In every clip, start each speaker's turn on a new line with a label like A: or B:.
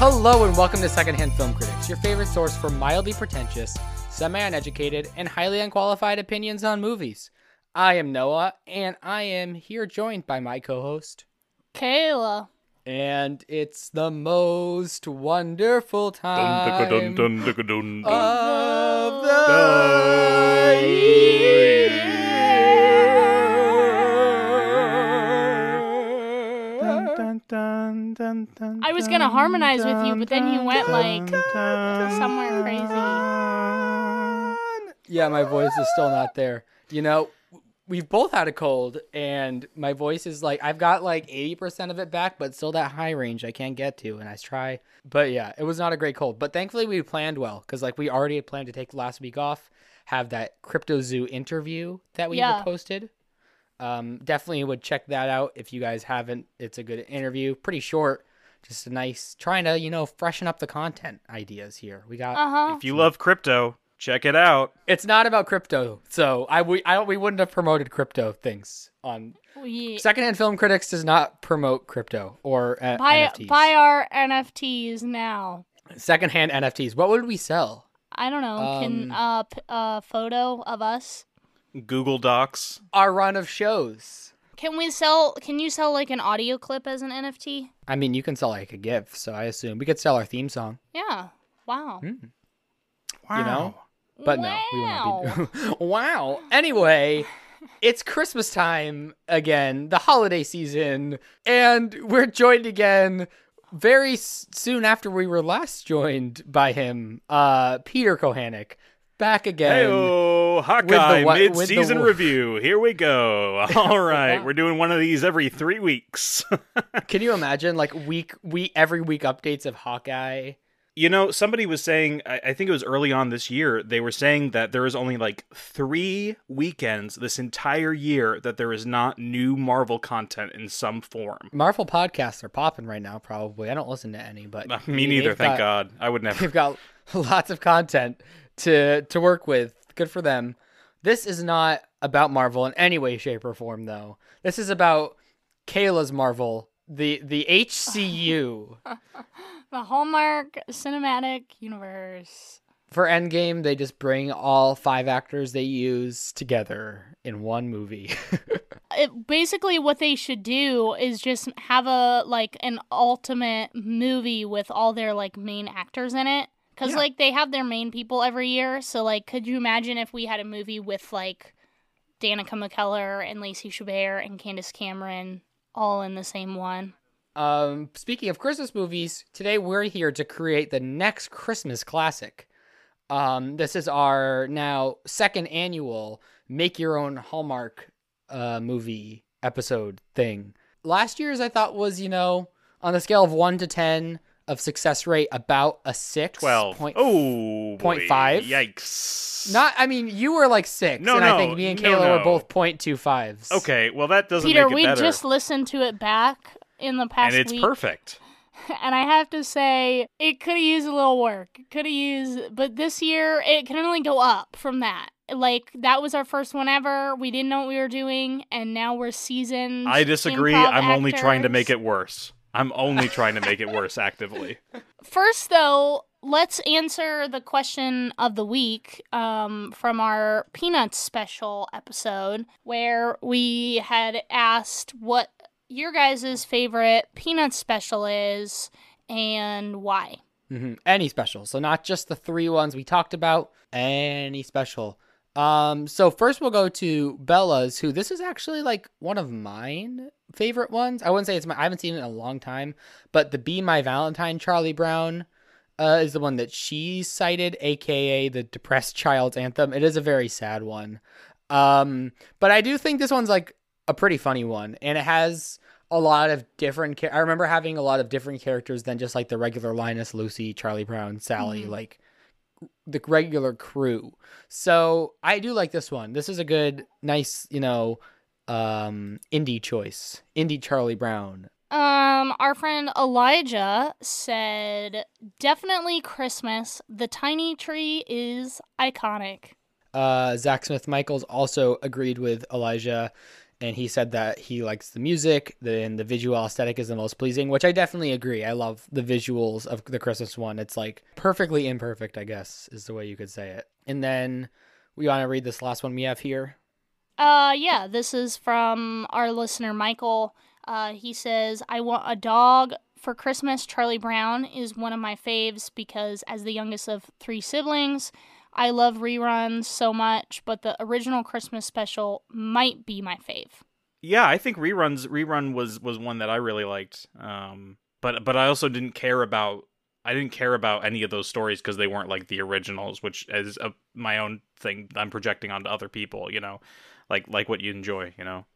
A: Hello and welcome to Secondhand Film Critics, your favorite source for mildly pretentious, semi-uneducated, and highly unqualified opinions on movies. I am Noah, and I am here joined by my co-host,
B: Kayla.
A: And it's the most wonderful time of the year.
B: I was gonna harmonize with you, but then you went like somewhere crazy.
A: Yeah, my voice is still not there. You know, we've both had a cold, and my voice is like, I've got like 80% of it back, but still that high range I can't get to, and I try. But yeah, it was not a great cold. But thankfully we planned well, because like we already had planned to take last week off, have that CryptoZoo interview that we had posted. Definitely would check that out if you guys haven't. It's a good interview, pretty short, just a nice, trying to, you know, freshen up the content ideas here. We got,
C: If you love crypto, check it out.
A: It's not about crypto, so we wouldn't have promoted crypto things on. Secondhand Film Critics does not promote crypto or NFTs.
B: Buy our NFTs now.
A: Secondhand NFTs. What would we sell?
B: I don't know. Can a photo of us?
C: Google Docs.
A: Our run of shows.
B: Can you sell like an audio clip as an NFT?
A: I mean, you can sell like a GIF, so I assume we could sell our theme song.
B: Yeah. Wow.
C: Wow.
A: You know? But no, we won't be. Wow. Anyway, it's Christmas time again, the holiday season, and we're joined again very soon after we were last joined by him, Peter Kohanek. Back again.
C: Hey-o, Hawkeye mid-season review. Here we go. All right, we're doing one of these every 3 weeks.
A: Can you imagine, like, every week updates of Hawkeye?
C: You know, somebody was saying, I think it was early on this year, they were saying that there is only like 3 weekends this entire year that there is not new Marvel content in some form.
A: Marvel podcasts are popping right now, probably. I don't listen to any, but...
C: Me neither, thank God. I would never.
A: They've got lots of content to work with. Good for them. This is not about Marvel in any way, shape, or form, though. This is about Kayla's Marvel, the HCU.
B: The Hallmark Cinematic Universe.
A: For Endgame, they just bring all 5 actors they use together in one movie.
B: Basically, what they should do is just have an ultimate movie with all their like main actors in it. Because, like, they have their main people every year. So, like, could you imagine if we had a movie with, like, Danica McKellar and Lacey Chabert and Candace Cameron all in the same one?
A: Speaking of Christmas movies, today we're here to create the next Christmas classic. This is our now 2nd annual Make Your Own Hallmark movie episode thing. Last year's, I thought, was, you know, on the scale of 1 to 10... of success rate, about a 6.
C: 12.
A: Oh, 0.5.
C: Yikes.
A: You were like 6, I think me and Kayla were both 0.25s.
C: Okay, well that doesn't
B: Peter,
C: make it better.
B: we just listened to it back in the past week.
C: And it's perfect.
B: And I have to say, it could have used a little work. But this year, it can only go up from that. Like, that was our first one ever. We didn't know what we were doing, and now we're seasoned.
C: I disagree. I'm only trying to make it worse. I'm only trying to make it worse actively.
B: First, though, let's answer the question of the week from our Peanuts special episode, where we had asked what your guys' favorite Peanuts special is and why.
A: Mm-hmm. Any special. So not just the 3 ones we talked about. Any special. So first we'll go to Bella's, who this is actually like one of mine favorite ones. I wouldn't say I haven't seen it in a long time, but the Be My Valentine Charlie Brown is the one that she cited, aka the Depressed Child's Anthem. It is a very sad one. But I do think this one's like a pretty funny one, and it has a lot of different I remember having a lot of different characters than just like the regular Linus, Lucy, Charlie Brown, Sally, like the regular crew. So I do like this one. This is a good, nice, you know, indie choice. Indie Charlie Brown.
B: Our friend Elijah said, definitely Christmas. The tiny tree is iconic.
A: Zach Smith-Michaels also agreed with Elijah. and he said that he likes the music and the visual aesthetic is the most pleasing, which I definitely agree. I love the visuals of the Christmas one. It's like perfectly imperfect, I guess, is the way you could say it. And then we want to read this last one we have here.
B: Yeah, this is from our listener, Michael. He says, I want a dog for Christmas. Charlie Brown is one of my faves because as the youngest of 3 siblings, I love reruns so much, but the original Christmas special might be my fave.
C: Yeah, I think rerun was one that I really liked. But I also didn't care about any of those stories because they weren't like the originals, which is my own thing I'm projecting onto other people, like what you enjoy,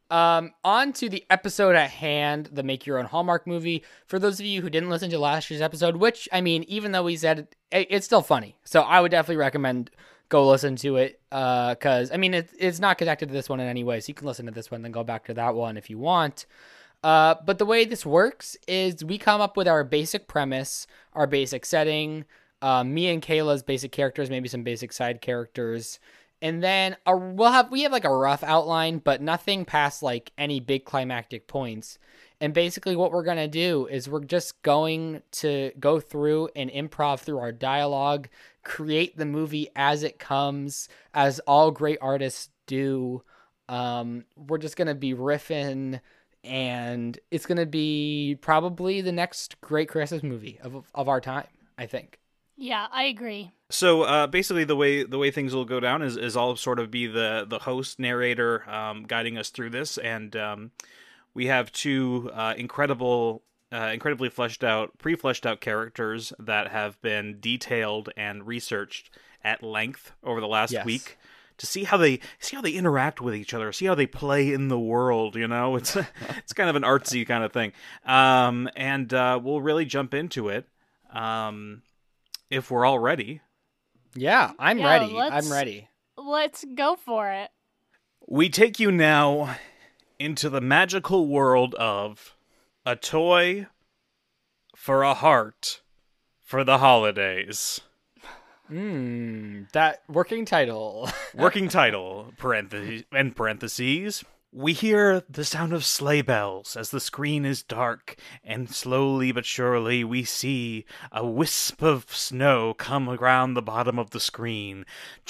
A: On to the episode at hand, the Make Your Own Hallmark movie. For those of you who didn't listen to last year's episode, which, I mean, even though we said it's still funny. So I would definitely recommend go listen to it. Because, I mean, it's not connected to this one in any way. So you can listen to this one, then go back to that one if you want. But the way this works is we come up with our basic premise, our basic setting, me and Kayla's basic characters, maybe some basic side characters. And then we have like a rough outline, but nothing past like any big climactic points. And basically what we're going to do is we're just going to go through and improv through our dialogue, create the movie as it comes, as all great artists do. We're just going to be riffing, and it's going to be probably the next great Christmas movie of our time, I think.
B: Yeah, I agree.
C: So basically, the way things will go down is I'll sort of be the host narrator, guiding us through this, and we have 2 incredibly pre-fleshed out characters that have been detailed and researched at length over the last week to see how they interact with each other, see how they play in the world. It's it's kind of an artsy kind of thing, and we'll really jump into it. If we're all ready.
A: Yeah, I'm ready.
B: Let's go for it.
C: We take you now into the magical world of A Toy for a Heart for the Holidays.
A: That working title.
C: Working title, parentheses. We hear the sound of sleigh bells as the screen is dark, and slowly but surely we see a wisp of snow come around the bottom of the screen.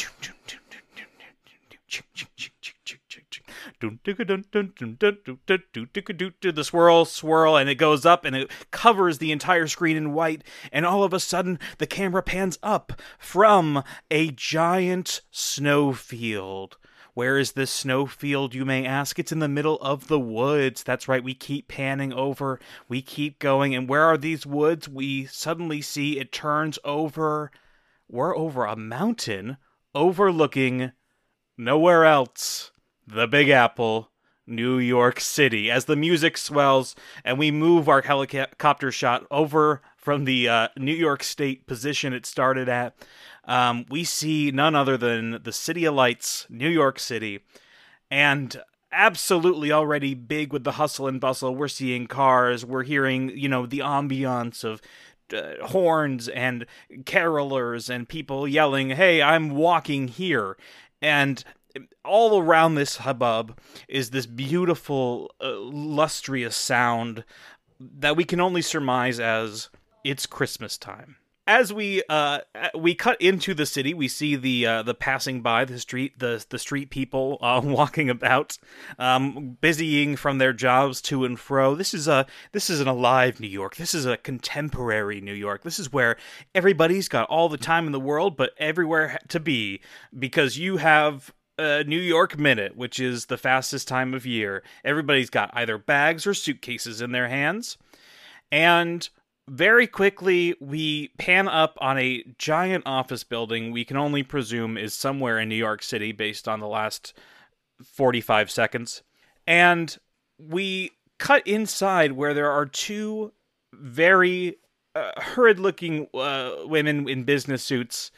C: The swirl, and it goes up, and it covers the entire screen in white, and all of a sudden, the camera pans up from a giant snowfield. Where is this snowfield, you may ask? It's in the middle of the woods. That's right, we keep panning over, we keep going, and where are these woods? We suddenly see it turns over. We're over a mountain overlooking nowhere else. The Big Apple, New York City. As the music swells and we move our helicopter shot over from the New York State position it started at, we see none other than the City of Lights, New York City, and absolutely already big with the hustle and bustle. We're seeing cars, we're hearing, the ambiance of horns and carolers and people yelling, "Hey, I'm walking here." And all around this hubbub is this beautiful, lustrous sound that we can only surmise as it's Christmas time. As we cut into the city, we see the passing by the street people walking about, busying from their jobs to and fro. This is an alive New York. This is a contemporary New York. This is where everybody's got all the time in the world, but everywhere to be, because you have New York Minute, which is the fastest time of year. Everybody's got either bags or suitcases in their hands, and very quickly, we pan up on a giant office building we can only presume is somewhere in New York City based on the last 45 seconds. And we cut inside where there are 2 very hurried-looking women in business suits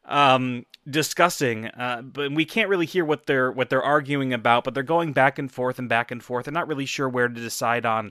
C: discussing, but we can't really hear what they're arguing about, but they're going back and forth and back and forth. They're not really sure where to decide on.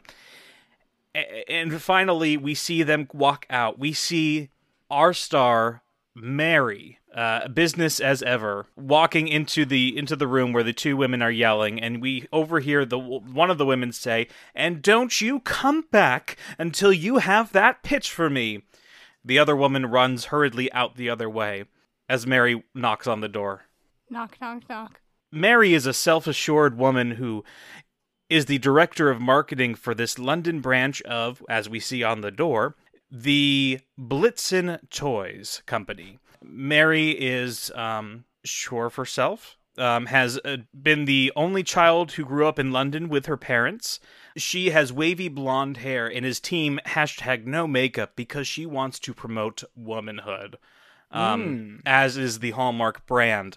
C: And finally, we see them walk out. We see our star, Mary, business as ever, walking into the room where the two women are yelling, and we overhear one of the women say, "And don't you come back until you have that pitch for me." The other woman runs hurriedly out the other way as Mary knocks on the door.
B: Knock, knock, knock.
C: Mary is a self-assured woman who is the director of marketing for this London branch of, as we see on the door, the Blitzen Toys Company. Mary is sure of herself, has been the only child who grew up in London with her parents. She has wavy blonde hair and is team #no makeup because she wants to promote womanhood, as is the Hallmark brand.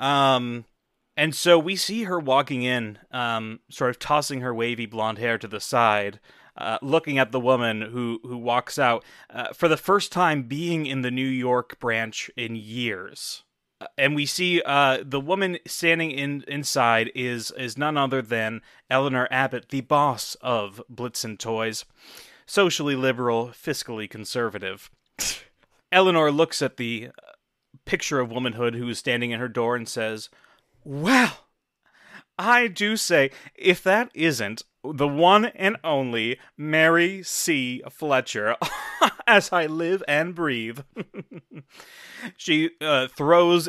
C: And so we see her walking in, sort of tossing her wavy blonde hair to the side, looking at the woman who walks out, for the first time being in the New York branch in years. And we see the woman standing inside is none other than Eleanor Abbott, the boss of Blitzen Toys, socially liberal, fiscally conservative. Eleanor looks at the picture of womanhood who is standing in her door and says, "Well, I do say, if that isn't the one and only Mary C. Fletcher, as I live and breathe." She throws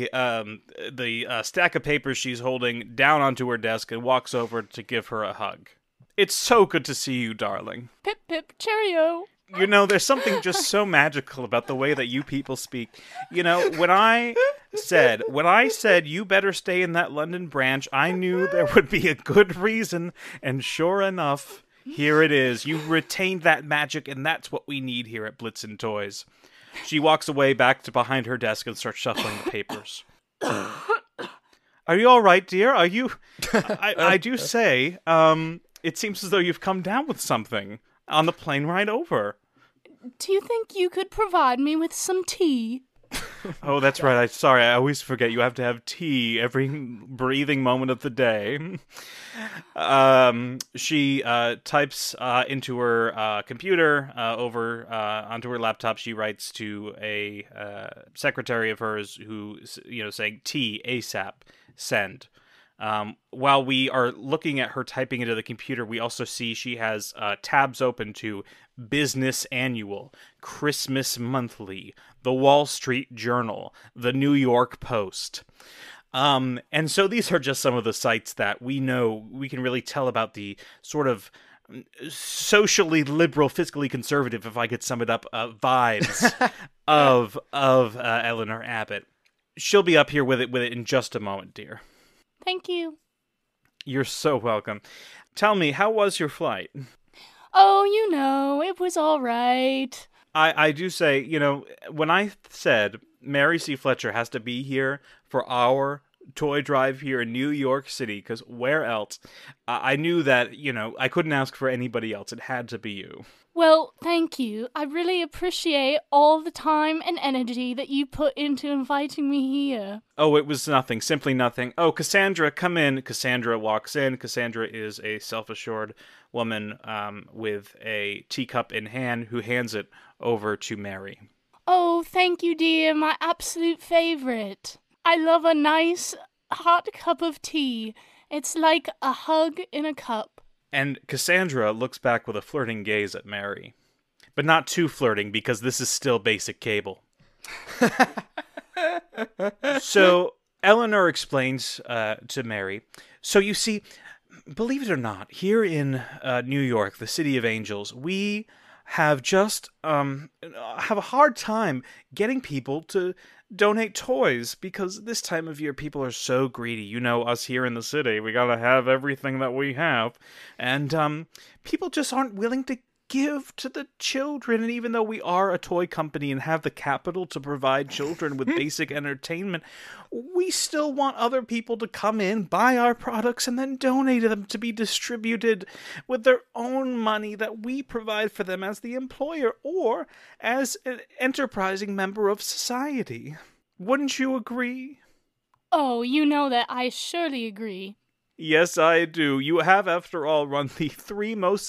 C: the stack of papers she's holding down onto her desk and walks over to give her a hug. "It's so good to see you, darling."
B: Pip, pip, cheerio.
C: You know, there's something just so magical about the way that you people speak. You know, when I said you better stay in that London branch, I knew there would be a good reason, and sure enough, here it is. You retained that magic, and that's what we need here at Blitzen Toys. She walks away back to behind her desk and starts shuffling the papers. "Are you all right, dear? Are you... I do say, it seems as though you've come down with something on the plane ride over."
B: Do you think you could provide me with some tea?
C: Oh, that's right. Sorry, I always forget you have to have tea every breathing moment of the day. She types into her computer over onto her laptop. She writes to a secretary of hers who, saying, "Tea, ASAP, send." While we are looking at her typing into the computer, we also see she has tabs open to Business Annual, Christmas Monthly, The Wall Street Journal, The New York Post. And so these are just some of the sites that we know we can really tell about the sort of socially liberal, fiscally conservative, if I could sum it up, vibes of Eleanor Abbott. She'll be up here with it in just a moment, dear.
B: Thank you.
C: You're so welcome. Tell me, how was your flight?
B: Oh, it was all right.
C: I do say, when I said Mary C. Fletcher has to be here for our toy drive here in New York City, because where else? I knew that, I couldn't ask for anybody else. It had to be you.
B: Well, thank you. I really appreciate all the time and energy that you put into inviting me here.
C: Oh, it was nothing. Simply nothing. Oh, Cassandra, come in. Cassandra walks in. Cassandra is a self-assured woman with a teacup in hand who hands it over to Mary.
B: Oh, thank you, dear. My absolute favorite. I love a nice hot cup of tea. It's like a hug in a cup.
C: And Cassandra looks back with a flirting gaze at Mary. But not too flirting, because this is still basic cable. So, Eleanor explains to Mary, "So you see, believe it or not, here in New York, the City of Angels, we have just have a hard time getting people to donate toys, because this time of year people are so greedy. You know, us here in the city, we gotta have everything that we have, and people just aren't willing to give to the children. And even though we are a toy company and have the capital to provide children with basic entertainment, we still want other people to come in, buy our products, and then donate them to be distributed with their own money that we provide for them as the employer or as an enterprising member of society. Wouldn't you agree?"
B: Oh, you know that I surely agree.
C: Yes, I do. You have, after all, run the 3 most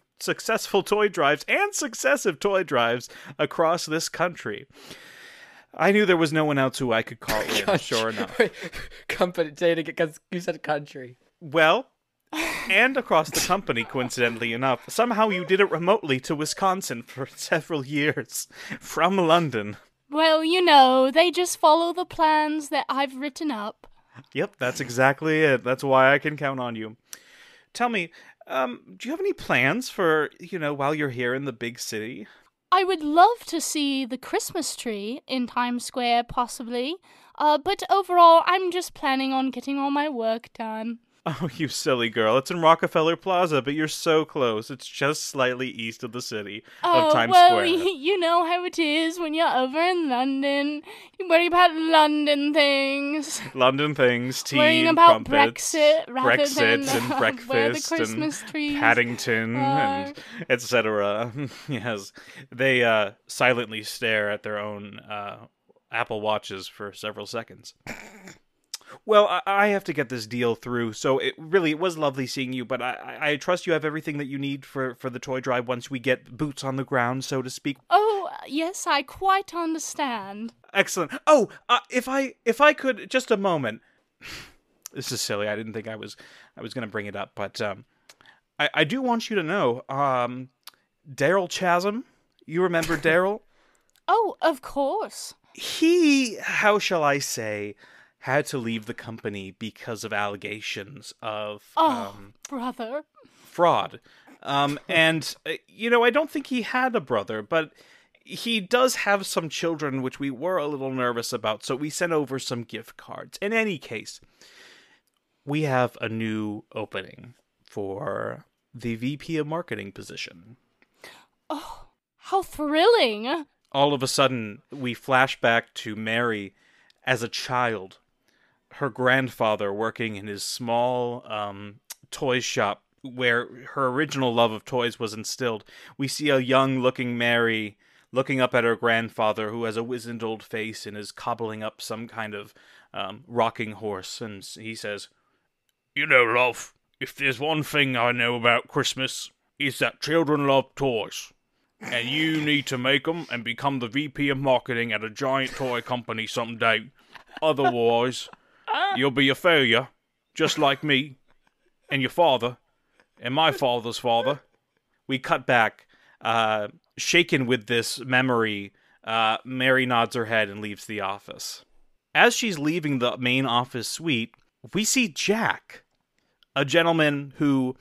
C: successful toy drives and successive toy drives across this country. I knew there was no one else who I could call in, sure enough.
A: Company, because you said country.
C: Well, and across the company, coincidentally enough, somehow you did it remotely to Wisconsin for several years, from London.
B: Well, they just follow the plans that I've written up.
C: Yep, that's exactly it. That's why I can count on you. Tell me, do you have any plans for, while you're here in the big city?
B: I would love to see the Christmas tree in Times Square, possibly. But overall, I'm just planning on getting all my work done.
C: Oh, you silly girl. It's in Rockefeller Plaza, but you're so close. It's just slightly east of the city of Times Square.
B: You know how it is when you're over in London. You worry about London things.
C: London things, tea,
B: worrying about
C: crumpets,
B: Brexit rather
C: Brexit
B: than
C: and breakfast
B: where the Christmas
C: and
B: trees
C: Paddington and etc. Yes, they silently stare at their own Apple Watches for several seconds. Well, I have to get this deal through, so it was lovely seeing you, but I trust you have everything that you need for the toy drive once we get boots on the ground, so to speak.
B: Oh, yes, I quite understand.
C: Excellent. Oh, if I could, just a moment. This is silly. I didn't think I was going to bring it up, but I do want you to know, Daryl Chasm, you remember Daryl?
B: Oh, of course.
C: He, how shall I say, had to leave the company because of allegations of
B: brother,
C: fraud. And I don't think he had a brother, but he does have some children, which we were a little nervous about, so we sent over some gift cards. In any case, we have a new opening for the VP of Marketing position.
B: Oh, how thrilling!
C: All of a sudden, we flash back to Mary as a child. Her grandfather working in his small toy shop where her original love of toys was instilled. We see a young-looking Mary looking up at her grandfather, who has a wizened old face and is cobbling up some kind of rocking horse. And he says, love, if there's one thing I know about Christmas, it's that children love toys. And you need to make them and become the VP of Marketing at a giant toy company someday. Otherwise, you'll be a failure, just like me, and your father, and my father's father. We cut back. Shaken with this memory, Mary nods her head and leaves the office. As she's leaving the main office suite, we see Jack, a gentleman who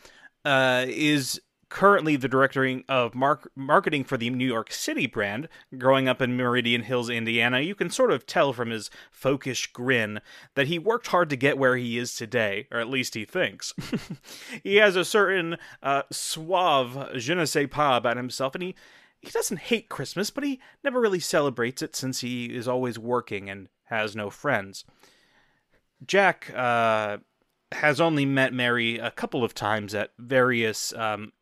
C: is currently the director of marketing for the New York City brand. Growing up in Meridian Hills, Indiana, you can sort of tell from his folkish grin that he worked hard to get where he is today, or at least he thinks. He has a certain suave je ne sais pas about himself, and he doesn't hate Christmas, but he never really celebrates it since he is always working and has no friends. Jack has only met Mary a couple of times at various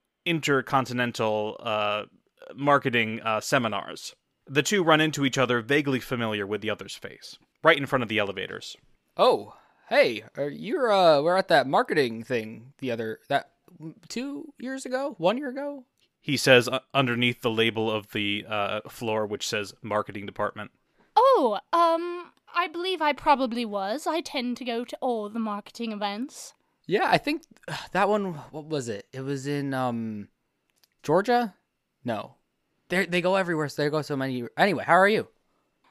C: intercontinental marketing seminars. The two run into each other, vaguely familiar with the other's face, right in front of the elevators.
A: Oh, hey, we're at that marketing thing 2 years ago, 1 year ago?
C: He says underneath the label of the floor, which says marketing department.
B: Oh, I believe I probably was. I tend to go to all the marketing events.
A: Yeah, I think that one, what was it? It was in Georgia? No. They go everywhere, so they go so many. Anyway, how are you?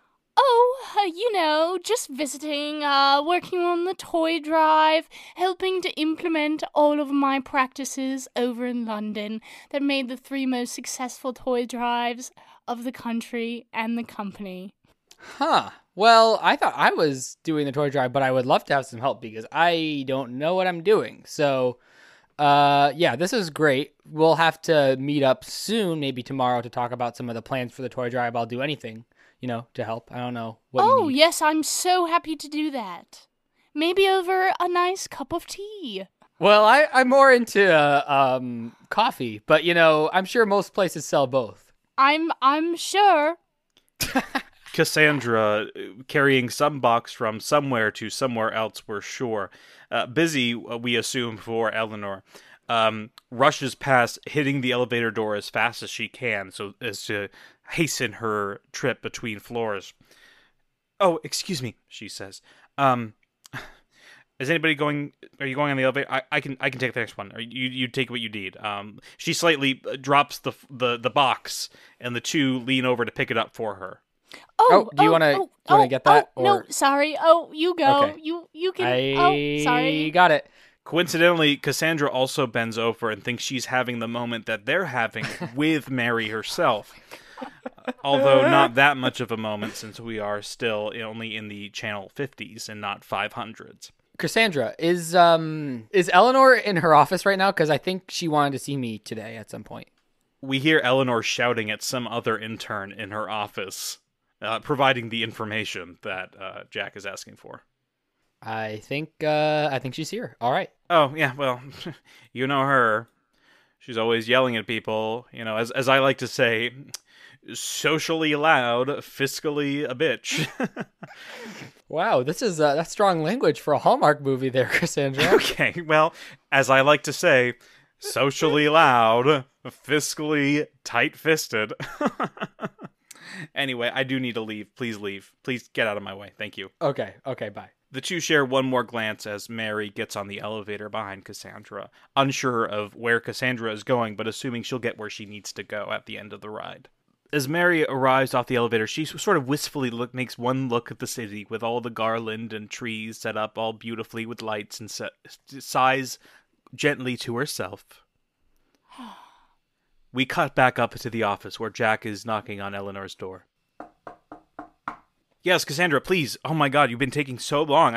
B: Oh, just visiting, working on the toy drive, helping to implement all of my practices over in London that made the 3 most successful toy drives of the country and the company.
A: Huh. Well, I thought I was doing the toy drive, but I would love to have some help because I don't know what I'm doing. So, yeah, this is great. We'll have to meet up soon, maybe tomorrow, to talk about some of the plans for the toy drive. I'll do anything, to help. I don't know what you need.
B: Yes, I'm so happy to do that. Maybe over a nice cup of tea.
A: Well, I'm more into coffee, but, I'm sure most places sell both.
B: I'm sure.
C: Cassandra, carrying some box from somewhere to somewhere else, we're sure. Busy, we assume, for Eleanor. Rushes past, hitting the elevator door as fast as she can, so as to hasten her trip between floors. Oh, excuse me, she says. Is anybody going? Are you going on the elevator? I can take the next one. Or you take what you need. She slightly drops the box, and the two lean over to pick it up for her.
A: Do you want to get that?
B: No, sorry. Oh, you go.
A: Okay.
B: You can. Sorry.
A: Got it.
C: Coincidentally, Cassandra also bends over and thinks she's having the moment that they're having with Mary herself. Although not that much of a moment, since we are still only in the channel 50s and not 500s.
A: Cassandra, is Eleanor in her office right now? Because I think she wanted to see me today at some point.
C: We hear Eleanor shouting at some other intern in her office, providing the information that Jack is asking for.
A: I think she's here. All right.
C: Oh, yeah, well, you know her. She's always yelling at people, as I like to say, socially loud, fiscally a bitch.
A: Wow, this is that's strong language for a Hallmark movie there, Cassandra.
C: Okay, well, as I like to say, socially loud, fiscally tight-fisted. Anyway, I do need to leave. Please leave. Please get out of my way. Thank you.
A: Okay, bye.
C: The two share one more glance as Mary gets on the elevator behind Cassandra, unsure of where Cassandra is going, but assuming she'll get where she needs to go at the end of the ride. As Mary arrives off the elevator, she sort of wistfully makes one look at the city with all the garland and trees set up all beautifully with lights and sighs gently to herself. We cut back up to the office where Jack is knocking on Eleanor's door. Yes, Cassandra, please. Oh my God, you've been taking so long.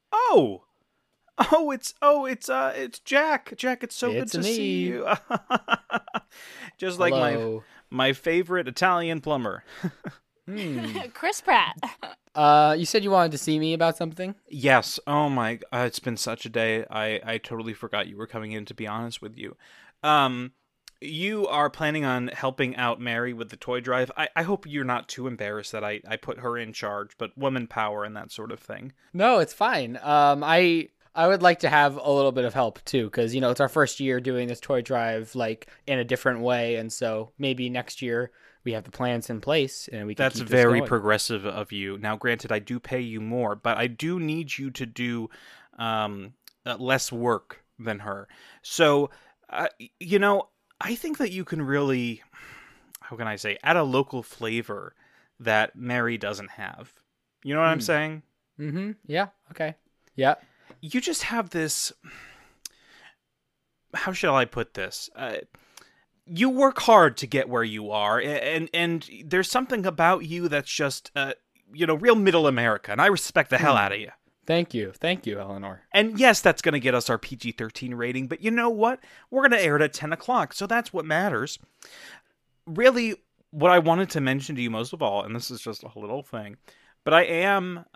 C: It's Jack. Jack, it's so good to see you. Just like my favorite Italian plumber.
B: Chris Pratt.
A: You said you wanted to see me about something?
C: Yes. Oh my, it's been such a day. I totally forgot you were coming in, to be honest with you. You are planning on helping out Mary with the toy drive. I hope you're not too embarrassed that I put her in charge, but woman power and that sort of thing.
A: No, it's fine. I would like to have a little bit of help too, because it's our first year doing this toy drive like in a different way, and so maybe next year we have the plans in place and we can
C: That's
A: keep this
C: very
A: going.
C: progressive of you. Now, granted, I do pay you more, but I do need you to do less work than her. So, I think that you can really, how can I say, add a local flavor that Mary doesn't have. You know what I'm saying?
A: Mm-hmm. Yeah. Okay. Yeah.
C: You just have this, how shall I put this? You work hard to get where you are, and there's something about you that's just, real middle America, and I respect the hell out of you.
A: Thank you, Eleanor.
C: And yes, that's going to get us our PG-13 rating, but you know what? We're going to air it at 10 o'clock, so that's what matters. Really, what I wanted to mention to you most of all, and this is just a little thing, but I am,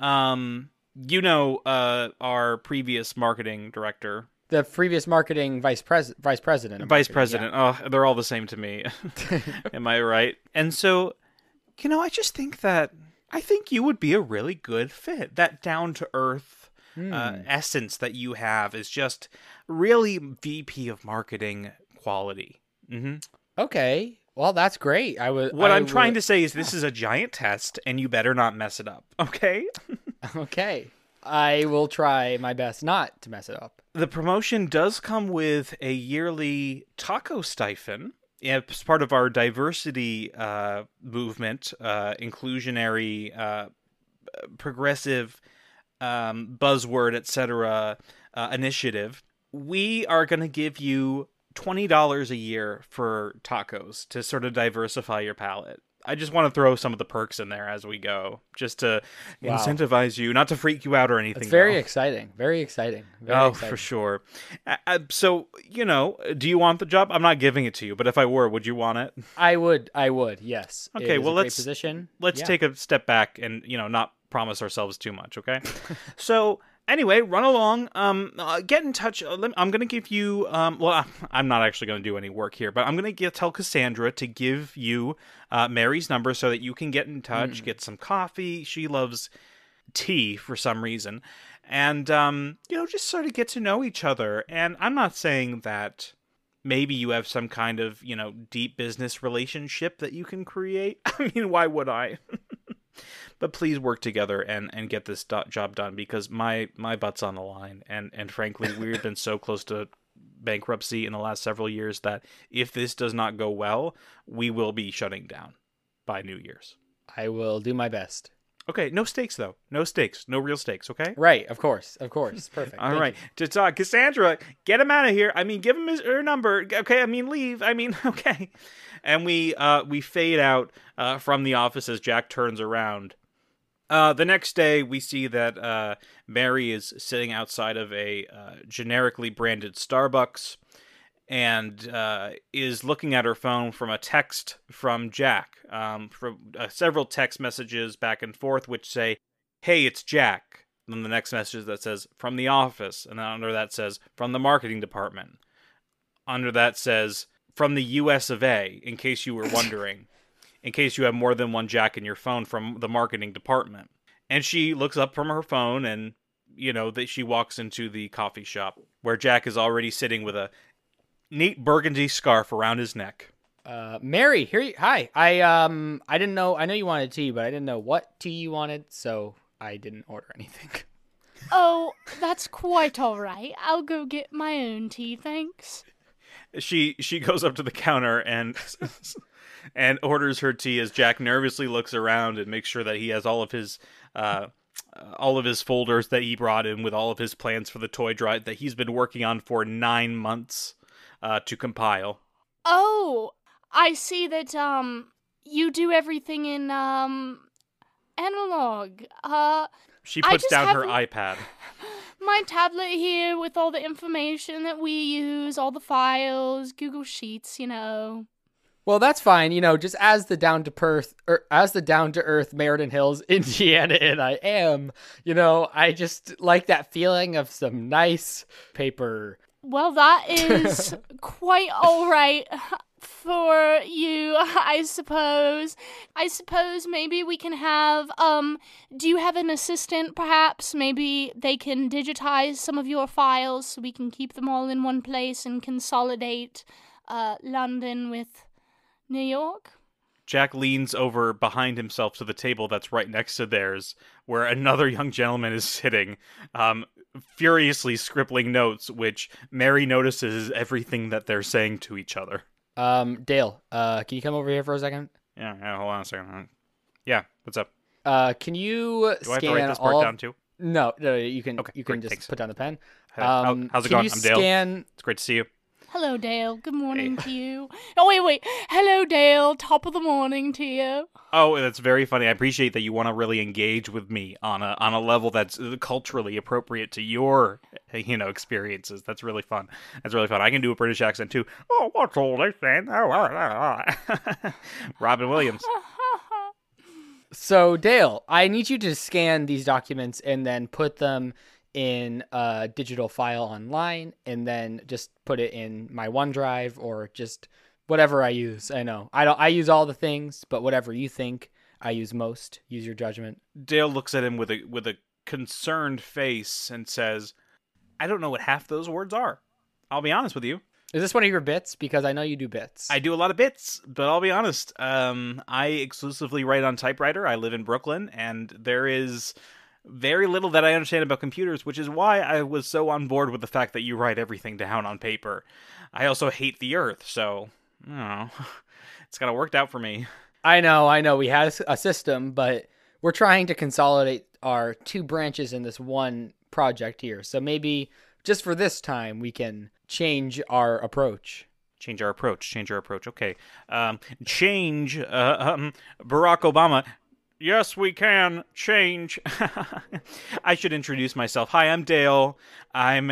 C: our previous marketing director.
A: The previous marketing vice president.
C: Vice president. Yeah. Oh, they're all the same to me. Am I right? And so, I just think that I think you would be a really good fit. That down-to-earth essence that you have is just really VP of marketing quality. Mm-hmm.
A: Okay. Well, that's great.
C: What I'm trying to say is this is a giant test, and you better not mess it up, okay?
A: Okay. I will try my best not to mess it up.
C: The promotion does come with a yearly taco stipend. It's part of our diversity movement, inclusionary, progressive, buzzword, etc. Initiative. We are going to give you $20 a year for tacos to sort of diversify your palate. I just want to throw some of the perks in there as we go, just to incentivize you, not to freak you out or anything.
A: It's very exciting. Very exciting. Very exciting.
C: For sure. So, do you want the job? I'm not giving it to you, but if I were, would you want it?
A: I would. Yes.
C: Okay, well, let's
A: position.
C: Let's take a step back and, not promise ourselves too much, okay? So, anyway, run along. Get in touch. I'm going to give you... I'm not actually going to do any work here, but I'm going to tell Cassandra to give you Mary's number so that you can get in touch, get some coffee. She loves tea for some reason. And, just sort of get to know each other. And I'm not saying that maybe you have some kind of, deep business relationship that you can create. I mean, why would I? but please work together and get this job done, because my butt's on the line, and frankly, we've been so close to bankruptcy in the last several years that if this does not go well, we will be shutting down by New Year's.
A: I will do my best.
C: Okay, no stakes though. No stakes. No real stakes, okay?
A: Right, of course. Perfect.
C: All
A: Thank
C: right.
A: you.
C: To talk, Cassandra, get him out of here. I mean, give him her number. Okay, I mean, leave. I mean, okay. And we fade out from the office as Jack turns around. The next day, we see that Mary is sitting outside of a generically branded Starbucks and is looking at her phone from a text from Jack, from several text messages back and forth, which say, "Hey, it's Jack." And then the next message that says, "From the office." And then under that says, "From the marketing department." Under that says, "From the US of A," in case you were wondering. In case you have more than one Jack in your phone, from the marketing department. And she looks up from her phone and, that she walks into the coffee shop where Jack is already sitting with a neat burgundy scarf around his neck.
A: Mary, hi. I didn't know. I know you wanted tea, but I didn't know what tea you wanted, so I didn't order anything.
B: Oh, that's quite all right. I'll go get my own tea, thanks.
C: She goes up to the counter and orders her tea as Jack nervously looks around and makes sure that he has all of his folders that he brought in with all of his plans for the toy drive that he's been working on for 9 months to compile.
B: Oh, I see that you do everything in analog.
C: She puts down her iPad.
B: My tablet here with all the information that we use, all the files, Google Sheets,
A: Well, that's fine. Just as the down to earth Meriden Hills, Indiana, and I am, I just like that feeling of some nice paper.
B: Well, that is quite all right for you, I suppose. I suppose maybe we can have, do you have an assistant, perhaps? Maybe they can digitize some of your files so we can keep them all in one place and consolidate London with New York?
C: Jack leans over behind himself to the table that's right next to theirs, where another young gentleman is sitting, furiously scribbling notes, which Mary notices is everything that they're saying to each other.
A: Dale, can you come over here for a second?
C: Yeah, hold on a second. Yeah, what's up?
A: Can you
C: Do I have to write this part down too?
A: No, you can.
C: Okay,
A: you can
C: great,
A: just
C: thanks.
A: put down the pen.
C: How's it going? I'm Dale. It's great to see you.
B: Hello, Dale. Good morning to you. Oh, wait. Hello, Dale. Top of the morning to you.
C: Oh, that's very funny. I appreciate that you want to really engage with me on a level that's culturally appropriate to your, experiences. That's really fun. I can do a British accent too. Oh, what's all this then? Robin Williams.
A: So, Dale, I need you to scan these documents and then put them in a digital file online, and then just put it in my OneDrive or just whatever I use. I use all the things, but whatever you think I use most, use your judgment.
C: Dale looks at him with a concerned face and says, "I don't know what half those words are. I'll be honest with you."
A: Is this one of your bits? Because I know you do bits.
C: I do a lot of bits, but I'll be honest. I exclusively write on typewriter. I live in Brooklyn, and there is very little that I understand about computers, which is why I was so on board with the fact that you write everything down on paper. I also hate the earth, so, it's kind of worked out for me.
A: I know. We had a system, but we're trying to consolidate our two branches in this one project here. So maybe just for this time, we can change our approach.
C: Change our approach. Okay. Change, Barack Obama. Yes, we can change. I should introduce myself. Hi, I'm Dale. I'm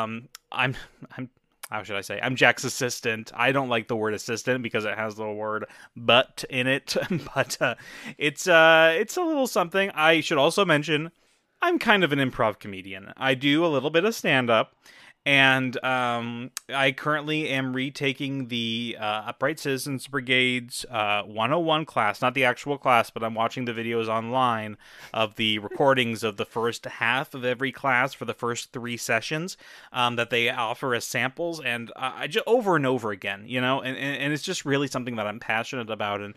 C: how should I say? I'm Jack's assistant. I don't like the word assistant because it has the word "but" in it, but it's a little something. I should also mention I'm kind of an improv comedian. I do a little bit of stand-up. And I currently am retaking the Upright Citizens Brigade's 101 class, not the actual class, but I'm watching the videos online of the recordings of the first half of every class for the first 3 sessions that they offer as samples, and I just over and over again, and it's just really something that I'm passionate about, and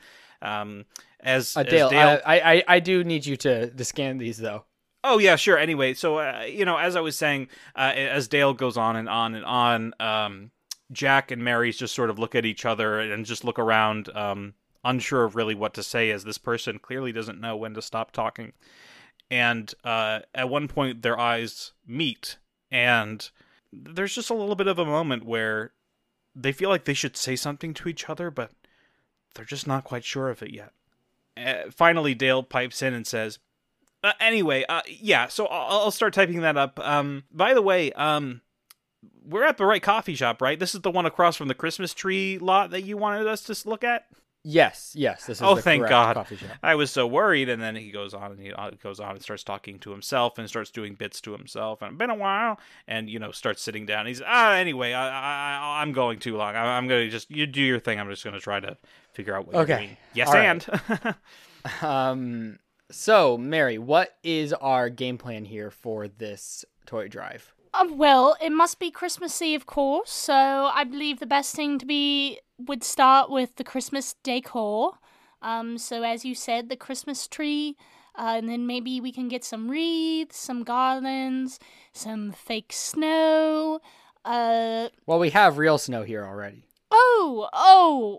A: Dale, I do need you to scan these though.
C: Oh yeah, sure. Anyway, so as I was saying, as Dale goes on and on and on, Jack and Mary's just sort of look at each other and just look around, unsure of really what to say, as this person clearly doesn't know when to stop talking. And at one point, their eyes meet, and there's just a little bit of a moment where they feel like they should say something to each other, but they're just not quite sure of it yet. Finally, Dale pipes in and says, anyway, so I'll start typing that up. By the way, we're at the right coffee shop, right? This is the one across from the Christmas tree lot that you wanted us to look at?
A: Yes, this is the
C: thank
A: correct
C: God.
A: coffee shop.
C: I was so worried, and then he goes on and starts talking to himself and starts doing bits to himself, and it's been a while, and, starts sitting down. He's, anyway, I'm going too long. I'm going to you do your thing. I'm just going to try to figure out what you mean. Yes, all and.
A: Right. So, Mary, what is our game plan here for this toy drive?
B: Well, it must be Christmassy, of course, so I believe the best thing would start with the Christmas decor. So as you said, the Christmas tree, and then maybe we can get some wreaths, some garlands, some fake snow.
A: Well, we have real snow here already.
B: Oh,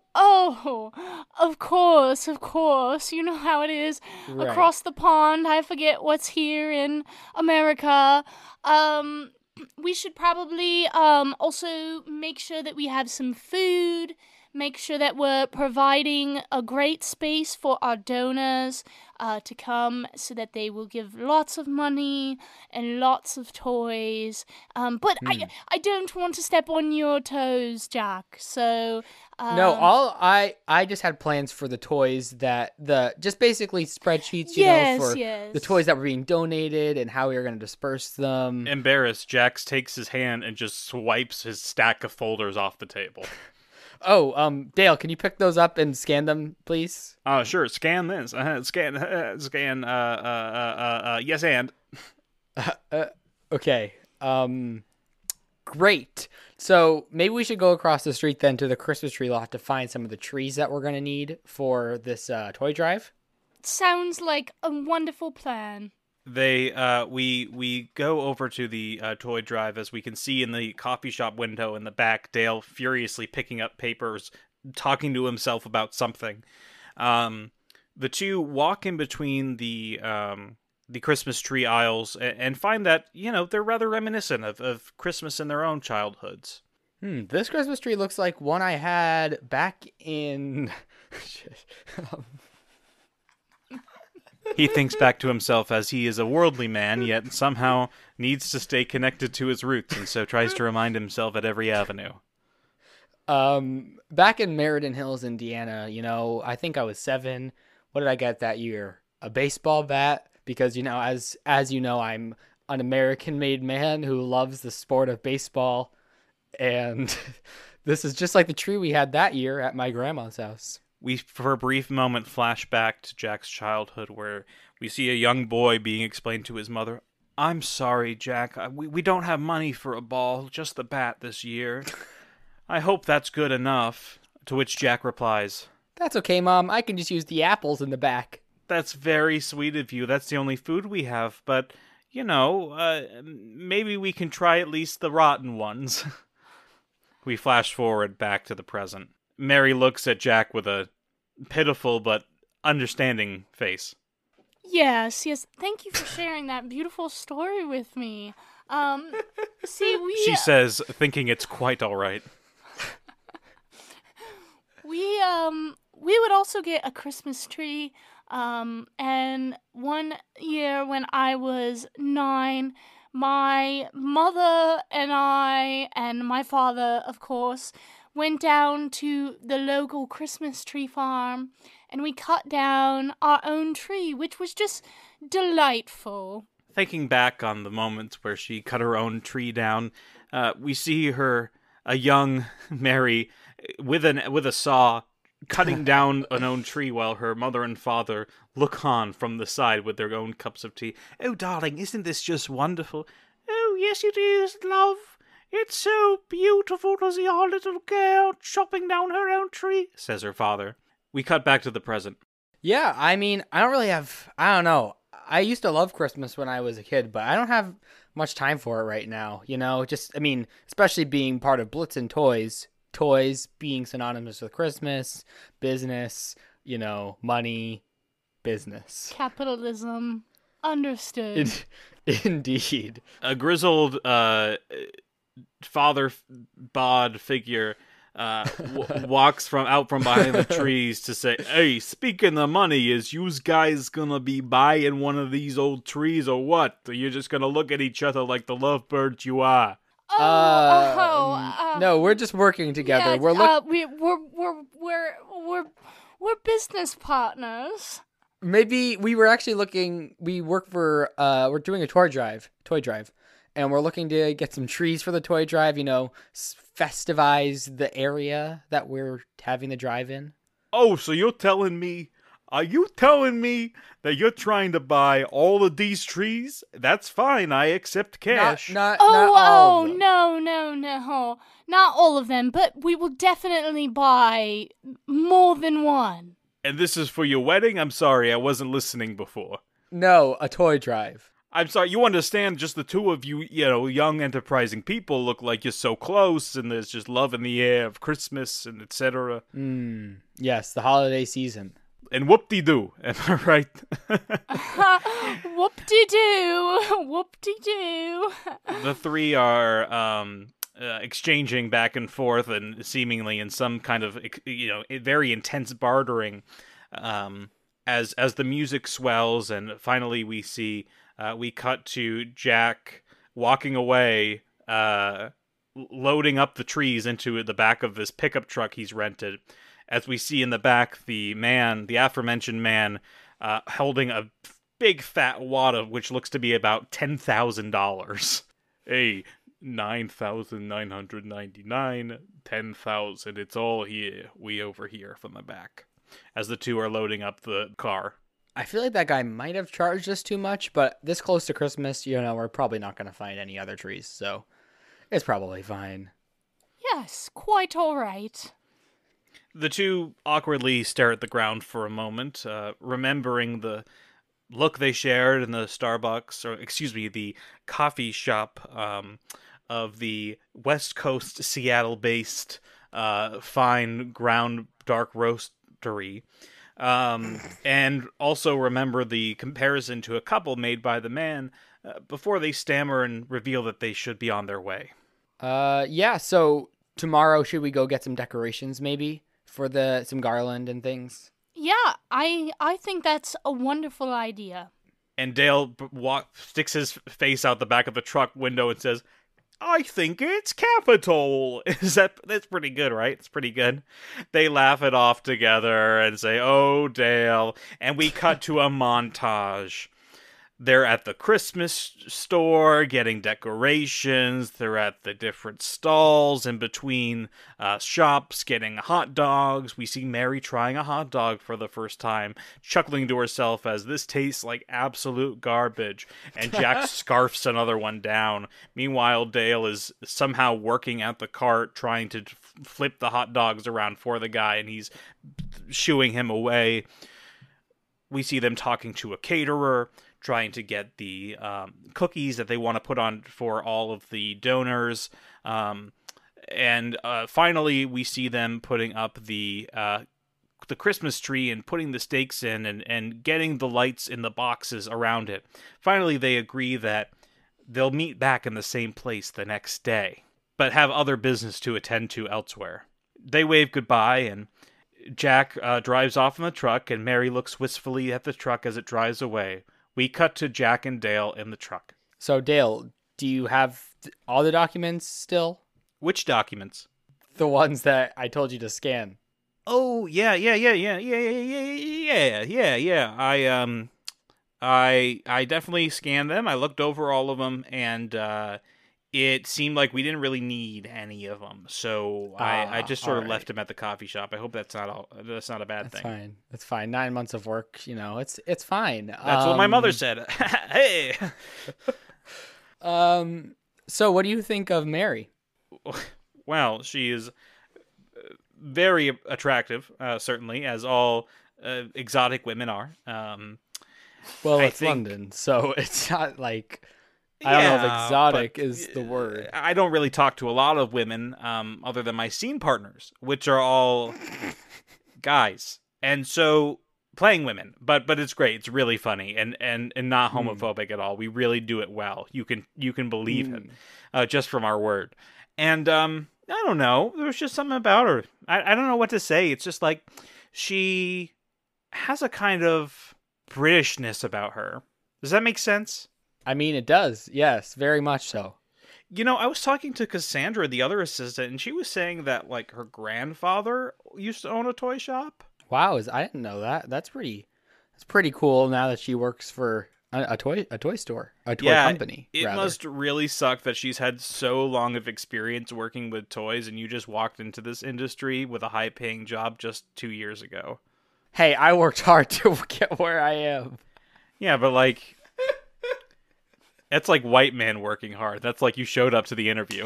B: of course. You know how it is. Right. Across the pond, I forget what's here in America. We should probably also make sure that we have some food, make sure that we're providing a great space for our donors to come so that they will give lots of money and lots of toys. But I don't want to step on your toes, Jack. So
A: no, I just had plans for the toys that just basically spreadsheets, for the toys that were being donated and how we were going to disperse them.
C: Embarrassed, Jax takes his hand and just swipes his stack of folders off the table.
A: Oh, Dale, can you pick those up and scan them, please?
C: Sure. Scan this. Scan. Yes, and.
A: Okay. Great. So maybe we should go across the street then to the Christmas tree lot to find some of the trees that we're going to need for this toy drive.
B: Sounds like a wonderful plan.
C: We go over to the toy drive, as we can see in the coffee shop window in the back, Dale furiously picking up papers, talking to himself about something. The two walk in between the Christmas tree aisles and find that, they're rather reminiscent of Christmas in their own childhoods.
A: This Christmas tree looks like one I had back in...
C: He thinks back to himself as he is a worldly man, yet somehow needs to stay connected to his roots, and so tries to remind himself at every avenue.
A: Back in Meriden Hills, Indiana, I think I was 7. What did I get that year? A baseball bat, because, as you know, I'm an American-made man who loves the sport of baseball, and this is just like the tree we had that year at my grandma's house.
C: We, for a brief moment, flash back to Jack's childhood, where we see a young boy being explained to his mother, "I'm sorry, Jack. We don't have money for a ball, just the bat this year. I hope that's good enough." To which Jack replies,
A: "That's okay, Mom. I can just use the apples in the back."
C: "That's very sweet of you. That's the only food we have. But, maybe we can try at least the rotten ones." We flash forward back to the present. Mary looks at Jack with a pitiful but understanding face.
B: Yes. Thank you for sharing that beautiful story with me.
C: She says, thinking it's quite all right.
B: We would also get a Christmas tree. And one year when I was 9, my mother and I, and my father, of course, went down to the local Christmas tree farm, and we cut down our own tree, which was just delightful.
C: Thinking back on the moments where she cut her own tree down, we see her, a young Mary, with a saw, cutting down an own tree while her mother and father look on from the side with their own cups of tea. "Oh, darling, isn't this just wonderful?" "Oh, yes, it is, love. It's so beautiful to see our little girl chopping down her own tree," says her father. We cut back to the present.
A: Yeah, I mean, I don't know. I used to love Christmas when I was a kid, but I don't have much time for it right now. I mean, especially being part of Blitzen Toys being synonymous with Christmas, business, money, business.
B: Capitalism. Understood.
A: Indeed.
C: A grizzled father bod figure walks out from behind the trees to say, "Hey, speaking of money, is you guys gonna be buying one of these old trees or what? Or you're just gonna look at each other like the lovebirds you are?"
A: No, we're just working together.
B: Yeah, we're business partners.
A: Maybe we were actually looking. We're doing a toy drive, and we're looking to get some trees for the toy drive. Festivize the area that we're having the drive in.
C: Oh, so are you telling me that you're trying to buy all of these trees? That's fine. I accept cash.
A: Not all of them.
B: No. Not all of them, but we will definitely buy more than one.
C: And this is for your wedding? I'm sorry, I wasn't listening before.
A: No, a toy drive.
C: I'm sorry, you understand just the two of you, young enterprising people look like you're so close and there's just love in the air of Christmas and etc.
A: Yes, the holiday season.
C: And whoop-de-doo, am I right?
B: Whoop-de-doo, whoop-de-doo.
C: The three are exchanging back and forth and seemingly in some kind of, very intense bartering as the music swells, and finally we see... we cut to Jack walking away, loading up the trees into the back of this pickup truck he's rented. As we see in the back, the aforementioned man, holding a big fat wad of which looks to be about $10,000. Hey, 9,999, 10,000. It's all here. We over here from the back. As the two are loading up the car.
A: I feel like that guy might have charged us too much, but this close to Christmas, we're probably not going to find any other trees, so it's probably fine.
B: Yes, quite all right.
C: The two awkwardly stare at the ground for a moment, remembering the look they shared in the the coffee shop of the West Coast Seattle-based fine ground dark roastery. And also remember the comparison to a couple made by the man before they stammer and reveal that they should be on their way.
A: Yeah, so tomorrow should we go get some decorations maybe for some garland and things?
B: Yeah, I think that's a wonderful idea.
C: And Dale sticks his face out the back of the truck window and says, "I think it's capital." That's pretty good, right? It's pretty good. They laugh it off together and say, "Oh, Dale." And we cut to a montage. They're at the Christmas store getting decorations. They're at the different stalls in between shops getting hot dogs. We see Mary trying a hot dog for the first time, chuckling to herself as this tastes like absolute garbage. And Jack scarfs another one down. Meanwhile, Dale is somehow working at the cart trying to flip the hot dogs around for the guy, and he's shooing him away. We see them talking to a caterer, trying to get the cookies that they want to put on for all of the donors. And finally, we see them putting up the Christmas tree and putting the stakes in and getting the lights in the boxes around it. Finally, they agree that they'll meet back in the same place the next day, but have other business to attend to elsewhere. They wave goodbye, and Jack drives off in the truck, and Mary looks wistfully at the truck as it drives away. We cut to Jack and Dale in the truck.
A: So, Dale, do you have all the documents still?
C: Which documents?
A: The ones that I told you to scan.
C: Oh, yeah. I definitely scanned them. I looked over all of them, and it seemed like we didn't really need any of them. So I just sort of left them at the coffee shop. I hope that's not a bad thing.
A: Fine. That's fine. 9 months of work, it's fine.
C: That's what my mother said. Hey.
A: So what do you think of Mary?
C: Well, she is very attractive, certainly, as all exotic women are.
A: Well,
C: I
A: it's
C: think-
A: London, so it's not like I don't know if
C: Yeah,
A: exotic
C: but,
A: is the word.
C: I don't really talk to a lot of women, other than my scene partners, which are all guys, and so playing women. But it's great. It's really funny and not homophobic at all. We really do it well. You can believe it, just from our word. And I don't know. There was just something about her. I don't know what to say. It's just like she has a kind of Britishness about her. Does that make sense?
A: I mean, it does. Yes, very much so.
C: You know, I was talking to Cassandra, the other assistant, and she was saying that like her grandfather used to own a toy shop.
A: Wow, I didn't know that. That's pretty cool. Now that she works for a toy store, a toy company.
C: It
A: rather.
C: must really suck that she's had so long of experience working with toys, and you just walked into this industry with a high-paying job just 2 years ago.
A: Hey, I worked hard to get where I am.
C: Yeah, but like, that's like white man working hard. That's like you showed up to the interview.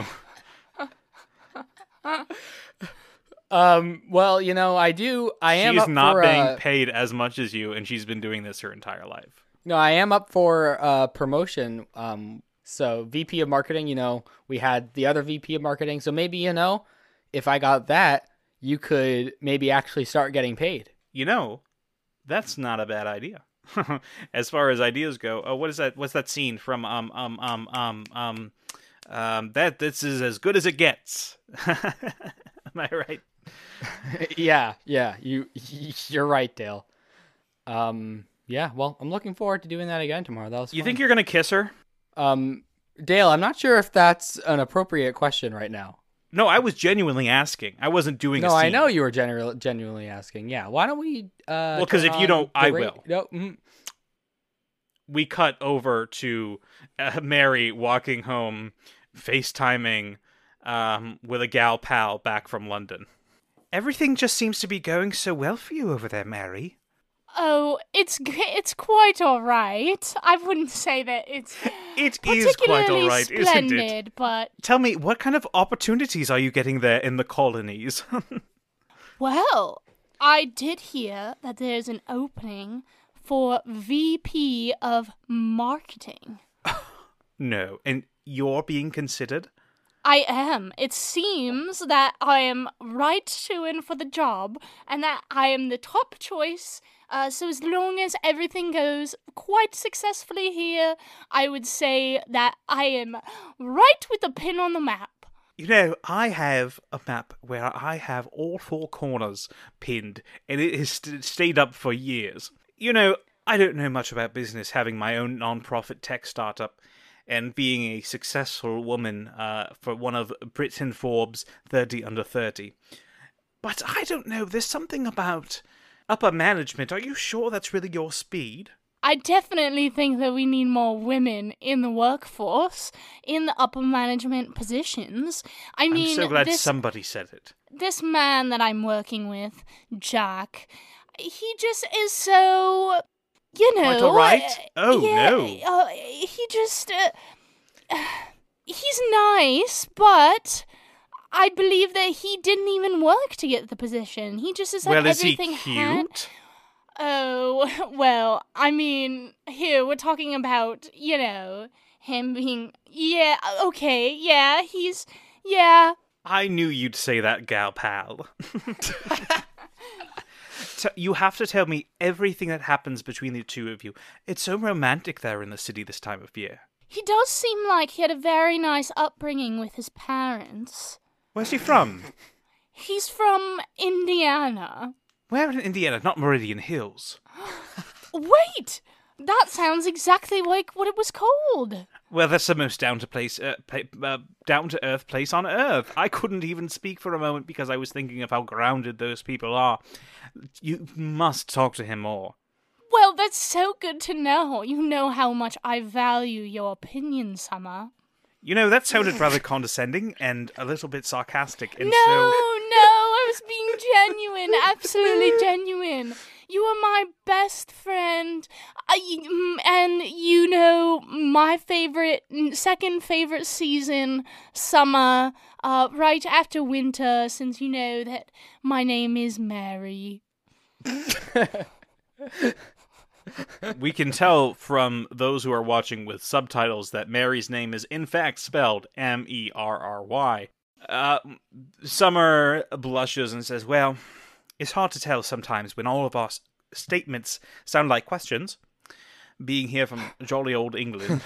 A: Well, you know, I am
C: She's
A: up
C: not
A: for
C: being paid as much as you, and she's been doing this her entire life.
A: No, I am up for promotion. So VP of marketing, you know, we had the other VP of marketing. So maybe, you know, if I got that, you could maybe actually start getting paid.
C: You know, that's not a bad idea. As far as ideas go, what is that? What's that scene from that this is as good as it gets. Am I right?
A: Yeah, you're right, Dale. Yeah, well, I'm looking forward to doing that again tomorrow. That was
C: You
A: fun.
C: think you're gonna kiss her?
A: Dale, I'm not sure if that's an appropriate question right now.
C: No, I was genuinely asking. I wasn't doing a
A: No,
C: scene.
A: I know you were genuinely asking. Yeah, why don't we?
C: Well, 'cause
A: turn
C: if you
A: on
C: don't,
A: the
C: I
A: ra-
C: will.
A: No,
C: We cut over to Mary walking home, FaceTiming with a gal pal back from London. Everything just seems to be going so well for you over there, Mary.
B: Oh, it's quite all right. I wouldn't say that it's
C: It is quite all
B: particularly
C: right, isn't
B: splendid,
C: it?
B: but
C: Tell me, what kind of opportunities are you getting there in the colonies?
B: well, I did hear that there's an opening for VP of marketing.
C: No, and you're being considered?
B: I am. It seems that I am right to in for the job, and that I am the top choice. So as long as everything goes quite successfully here, I would say that I am right with the pin on the map.
C: You know, I have a map where I have all four corners pinned, and it has stayed up for years. You know, I don't know much about business, having my own non-profit tech startup, and being a successful woman for one of Britain Forbes 30 under 30. But I don't know, there's something about upper management. Are you sure that's really your speed?
B: I definitely think that we need more women in the workforce, in the upper management positions. I mean,
C: I'm so glad
B: this,
C: somebody said it.
B: this man that I'm working with, Jack, he just is so, you know...
C: Quite all right? Oh,
B: yeah,
C: no.
B: He just... he's nice, but... I believe that he didn't even work to get the position. He just is like
C: Well, is he
B: everything
C: cute?
B: had... Oh, well, I mean, here, we're talking about, you know, him being, yeah, okay, yeah, yeah.
C: I knew you'd say that, gal pal. You have to tell me everything that happens between the two of you. It's so romantic there in the city this time of year.
B: He does seem like he had a very nice upbringing with his parents.
C: Where's he from?
B: He's from Indiana.
C: Where in Indiana? Not Meridian Hills.
B: Wait! That sounds exactly like what it was called.
C: Well, that's the most down to earth place on earth. I couldn't even speak for a moment because I was thinking of how grounded those people are. You must talk to him more.
B: Well, that's so good to know. You know how much I value your opinion, Summer.
C: You know, that sounded rather condescending and a little bit sarcastic. And
B: No, I was being absolutely genuine. You are my best friend, and you know my second favorite season, summer, right after winter, since you know that my name is Mary.
C: We can tell from those who are watching with subtitles that Mary's name is in fact spelled Merry. Summer blushes and says, well, it's hard to tell sometimes when all of our statements sound like questions, being here from jolly old England.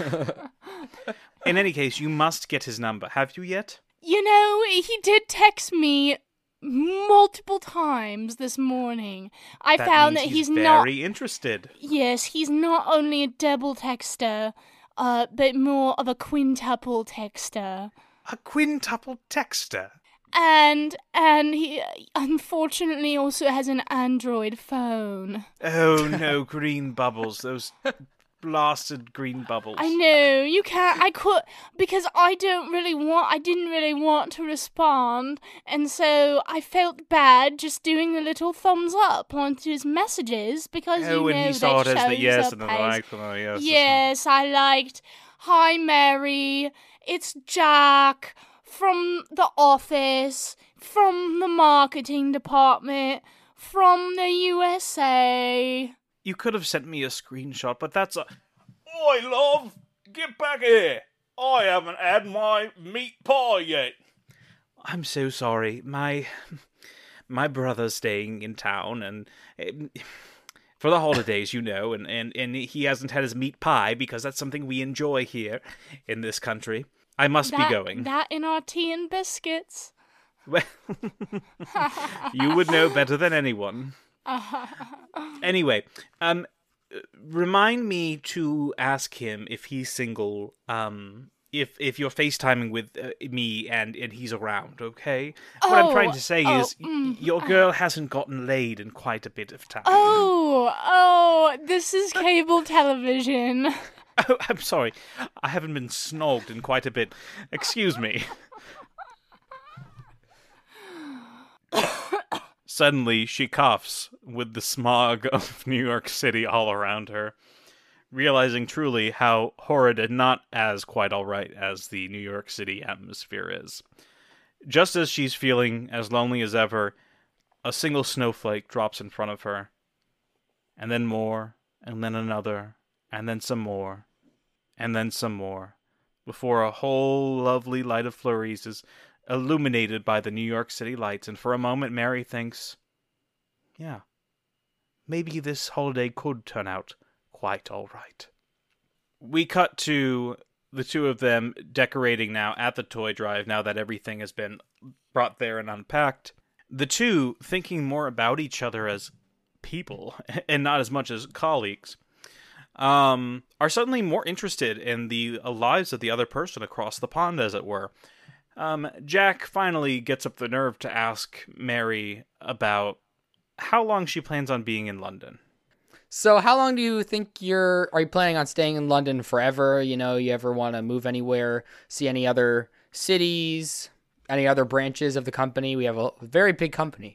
C: In any case, you must get his number. Have you yet?
B: You know, he did text me multiple times this morning. I found that he's not
C: very interested.
B: Yes, he's not only a double texter, but more of a quintuple texter.
C: A quintuple texter?
B: And he unfortunately also has an Android phone.
C: Oh no, green bubbles. Those blasted green bubbles.
B: I know, you can't, because I didn't really want to respond, and so I felt bad just doing the little thumbs up onto his messages, because
C: and he saw it as the yes and then liked yes.
B: Yes, I liked, hi Mary, it's Jack from the office, from the marketing department, from the USA.
C: You could have sent me a screenshot, but that's a... Oi, love! Get back here! I haven't had my meat pie yet. I'm so sorry. My brother's staying in town, and for the holidays, you know, and he hasn't had his meat pie because that's something we enjoy here in this country. I must be going.
B: That in our tea and biscuits.
C: Well, you would know better than anyone. Anyway, remind me to ask him if he's single, if you're FaceTiming with me and he's around, okay? What I'm trying to say is, your girl hasn't gotten laid in quite a bit of time.
B: Oh, this is cable television.
C: Oh, I'm sorry. I haven't been snogged in quite a bit. Excuse me. Suddenly, she coughs with the smog of New York City all around her, realizing truly how horrid and not as quite all right as the New York City atmosphere is. Just as she's feeling as lonely as ever, a single snowflake drops in front of her, and then more, and then another, and then some more, and then some more, before a whole lovely light of flurries is illuminated by the New York City lights, and for a moment Mary thinks, yeah, maybe this holiday could turn out quite all right. We cut to the two of them decorating now at the toy drive, now that everything has been brought there and unpacked. The two thinking more about each other as people, and not as much as colleagues, are suddenly more interested in the lives of the other person across the pond, as it were. Jack finally gets up the nerve to ask Mary about how long she plans on being in London.
A: So how long do you think are you planning on staying in London forever? You know, you ever want to move anywhere, see any other cities, any other branches of the company? We have a very big company.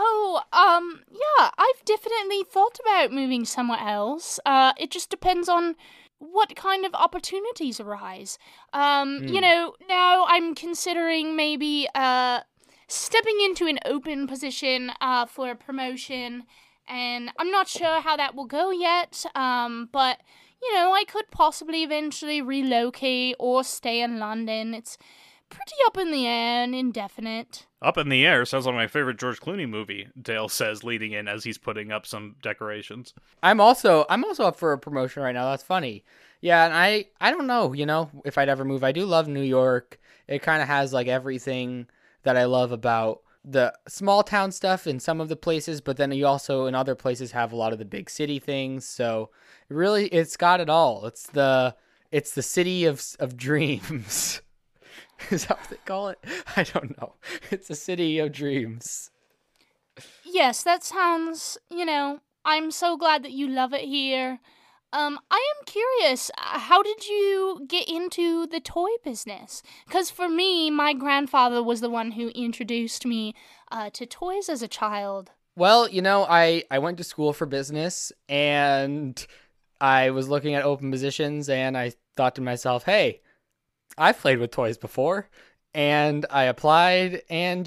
B: Yeah, I've definitely thought about moving somewhere else. It just depends on what kind of opportunities arise. You know, now I'm considering maybe stepping into an open position for a promotion, and I'm not sure how that will go yet, but, you know, I could possibly eventually relocate or stay in London. It's pretty up in the air and indefinite.
C: Up in the air sounds like my favorite George Clooney movie, Dale says, leading in as he's putting up some decorations.
A: I'm also up for a promotion right now. That's funny. Yeah, and I don't know, you know, if I'd ever move. I do love New York. It kind of has like everything that I love about the small town stuff in some of the places, but then you also in other places have a lot of the big city things. So really, it's got it all. It's the city of dreams. Is that what they call it? I don't know. It's a city of dreams.
B: Yes, that sounds, you know, I'm so glad that you love it here. I am curious, how did you get into the toy business? Because for me, my grandfather was the one who introduced me to toys as a child.
A: Well, I went to school for business and I was looking at open positions and I thought to myself, hey, I've played with toys before. And I applied and,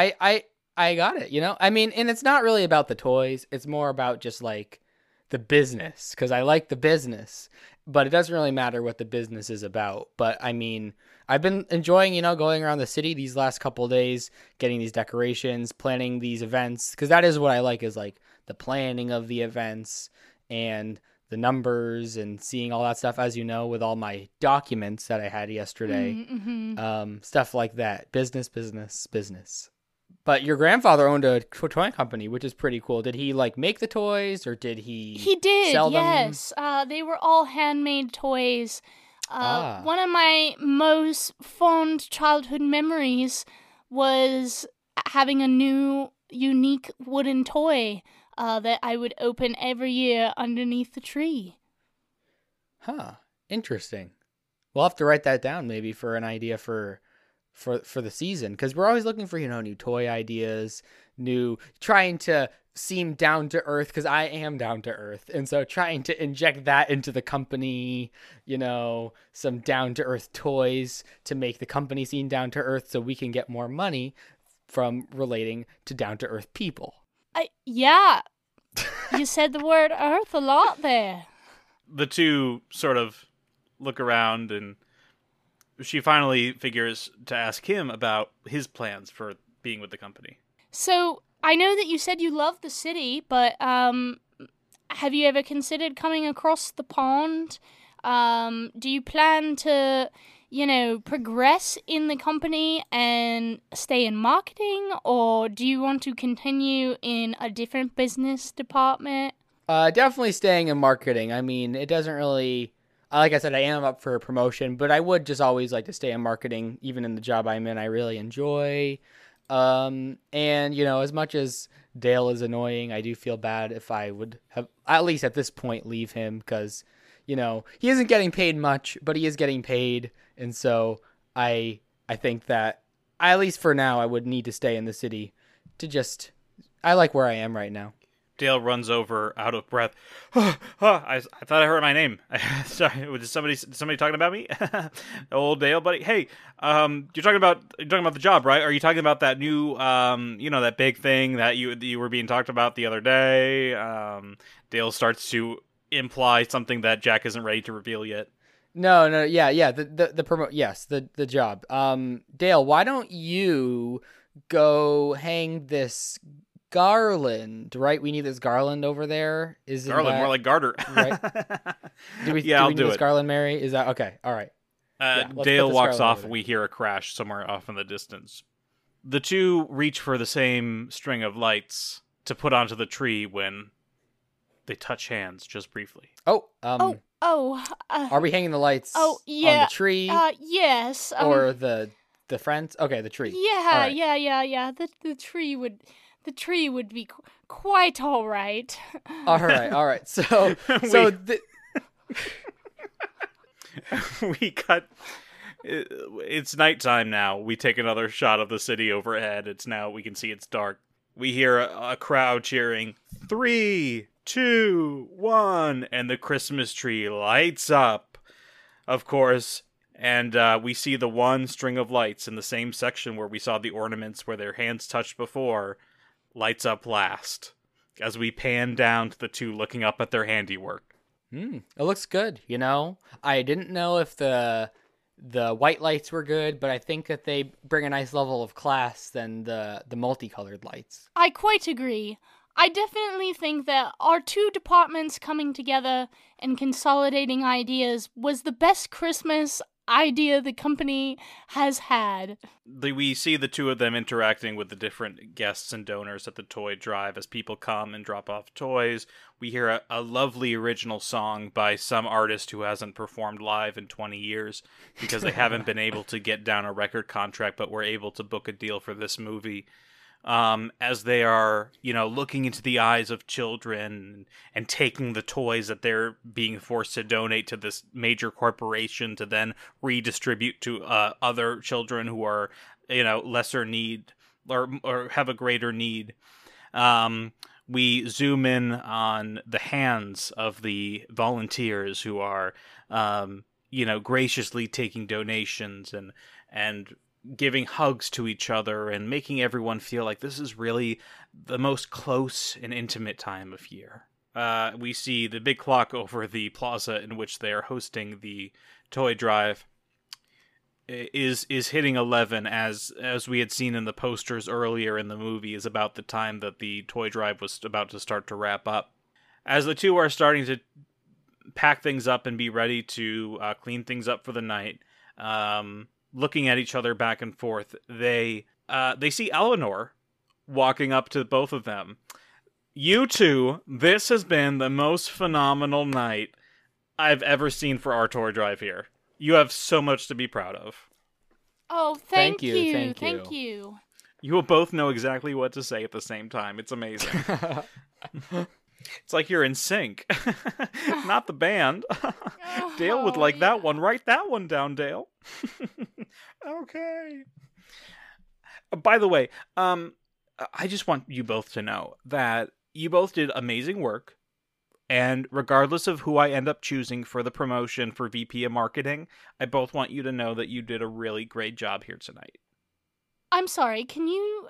A: I got it, I mean, and it's not really about the toys. It's more about just like the business because I like the business, but it doesn't really matter what the business is about. But I mean, I've been enjoying, going around the city these last couple of days, getting these decorations, planning these events, because that is what I like is like the planning of the events and the numbers and seeing all that stuff, as you know, with all my documents that I had yesterday, stuff like that. Business, business, business. But your grandfather owned a toy company, which is pretty cool. Did he like make the toys or did he
B: did,
A: sell them?
B: yes. They were all handmade toys. One of my most fond childhood memories was having a new, unique wooden toy that I would open every year underneath the tree.
A: Huh. Interesting. We'll have to write that down maybe for an idea for the season, because we're always looking for, new toy ideas, trying to seem down to earth, because I am down to earth. And so trying to inject that into the company, some down to earth toys to make the company seem down to earth so we can get more money from relating to down to earth people.
B: Yeah. You said the word earth a lot there.
C: The two sort of look around and she finally figures to ask him about his plans for being with the company.
B: So, I know that you said you love the city, but have you ever considered coming across the pond? Do you plan to, progress in the company and stay in marketing, or do you want to continue in a different business department?
A: Definitely staying in marketing. I mean, it doesn't really... Like I said, I am up for a promotion, but I would just always like to stay in marketing, even in the job I'm in. I really enjoy. And, as much as Dale is annoying, I do feel bad if I would have, at least at this point, leave him because, he isn't getting paid much, but he is getting paid. And so I think that, at least for now, I would need to stay in the city I like where I am right now.
C: Dale runs over out of breath. I thought I heard my name. Sorry, was somebody talking about me? Old Dale, buddy. Hey, you're talking about the job, right? Are you talking about that new, that big thing that you were being talked about the other day? Dale starts to imply something that Jack isn't ready to reveal yet.
A: No, yeah. The job. Dale, why don't you go hang this garland, right? We need this garland over there.
C: Garland, more like garter.
A: Right? Do we
C: I'll
A: need
C: do
A: this
C: it.
A: Garland, Mary? Is that okay? All right.
C: Dale walks off. We hear a crash somewhere off in the distance. The two reach for the same string of lights to put onto the tree when they touch hands just briefly.
A: Are we hanging the lights
B: yeah.
A: on the tree?
B: Yes.
A: Or the friends? Okay, the tree.
B: Yeah,
A: right.
B: yeah. The tree would be quite all right.
A: All right. So
C: we cut. It's nighttime now. We take another shot of the city overhead. We can see it's dark. We hear a crowd cheering, 3, 2, 1, and the Christmas tree lights up, of course. And we see the one string of lights in the same section where we saw the ornaments where their hands touched before, lights up last, as we pan down to the two looking up at their handiwork.
A: It looks good, I didn't know if the white lights were good, but I think that they bring a nice level of class than the multicolored lights.
B: I quite agree. I definitely think that our two departments coming together and consolidating ideas was the best Christmas idea the company has had.
C: We see the two of them interacting with the different guests and donors at the toy drive as people come and drop off toys. We hear a lovely original song by some artist who hasn't performed live in 20 years because they haven't been able to get down a record contract, but were able to book a deal for this movie. As they are, looking into the eyes of children and taking the toys that they're being forced to donate to this major corporation to then redistribute to other children who are, lesser need or have a greater need. We zoom in on the hands of the volunteers who are, graciously taking donations and giving hugs to each other and making everyone feel like this is really the most close and intimate time of year. We see the big clock over the plaza in which they are hosting the toy drive is hitting 11, as we had seen in the posters earlier in the movie, is about the time that the toy drive was about to start to wrap up. As the two are starting to pack things up and be ready to clean things up for the night, looking at each other back and forth, they see Eleanor walking up to both of them. You two, this has been the most phenomenal night I've ever seen for our toy drive here. You have so much to be proud of.
B: Oh, thank you.
A: Thank you.
C: You will both know exactly what to say at the same time. It's amazing. It's like you're in sync. Not the band. Dale would like that one. Write that one down, Dale. Okay. By the way, I just want you both to know that you both did amazing work. And regardless of who I end up choosing for the promotion for VP of Marketing, I both want you to know that you did a really great job here tonight.
B: I'm sorry. Can you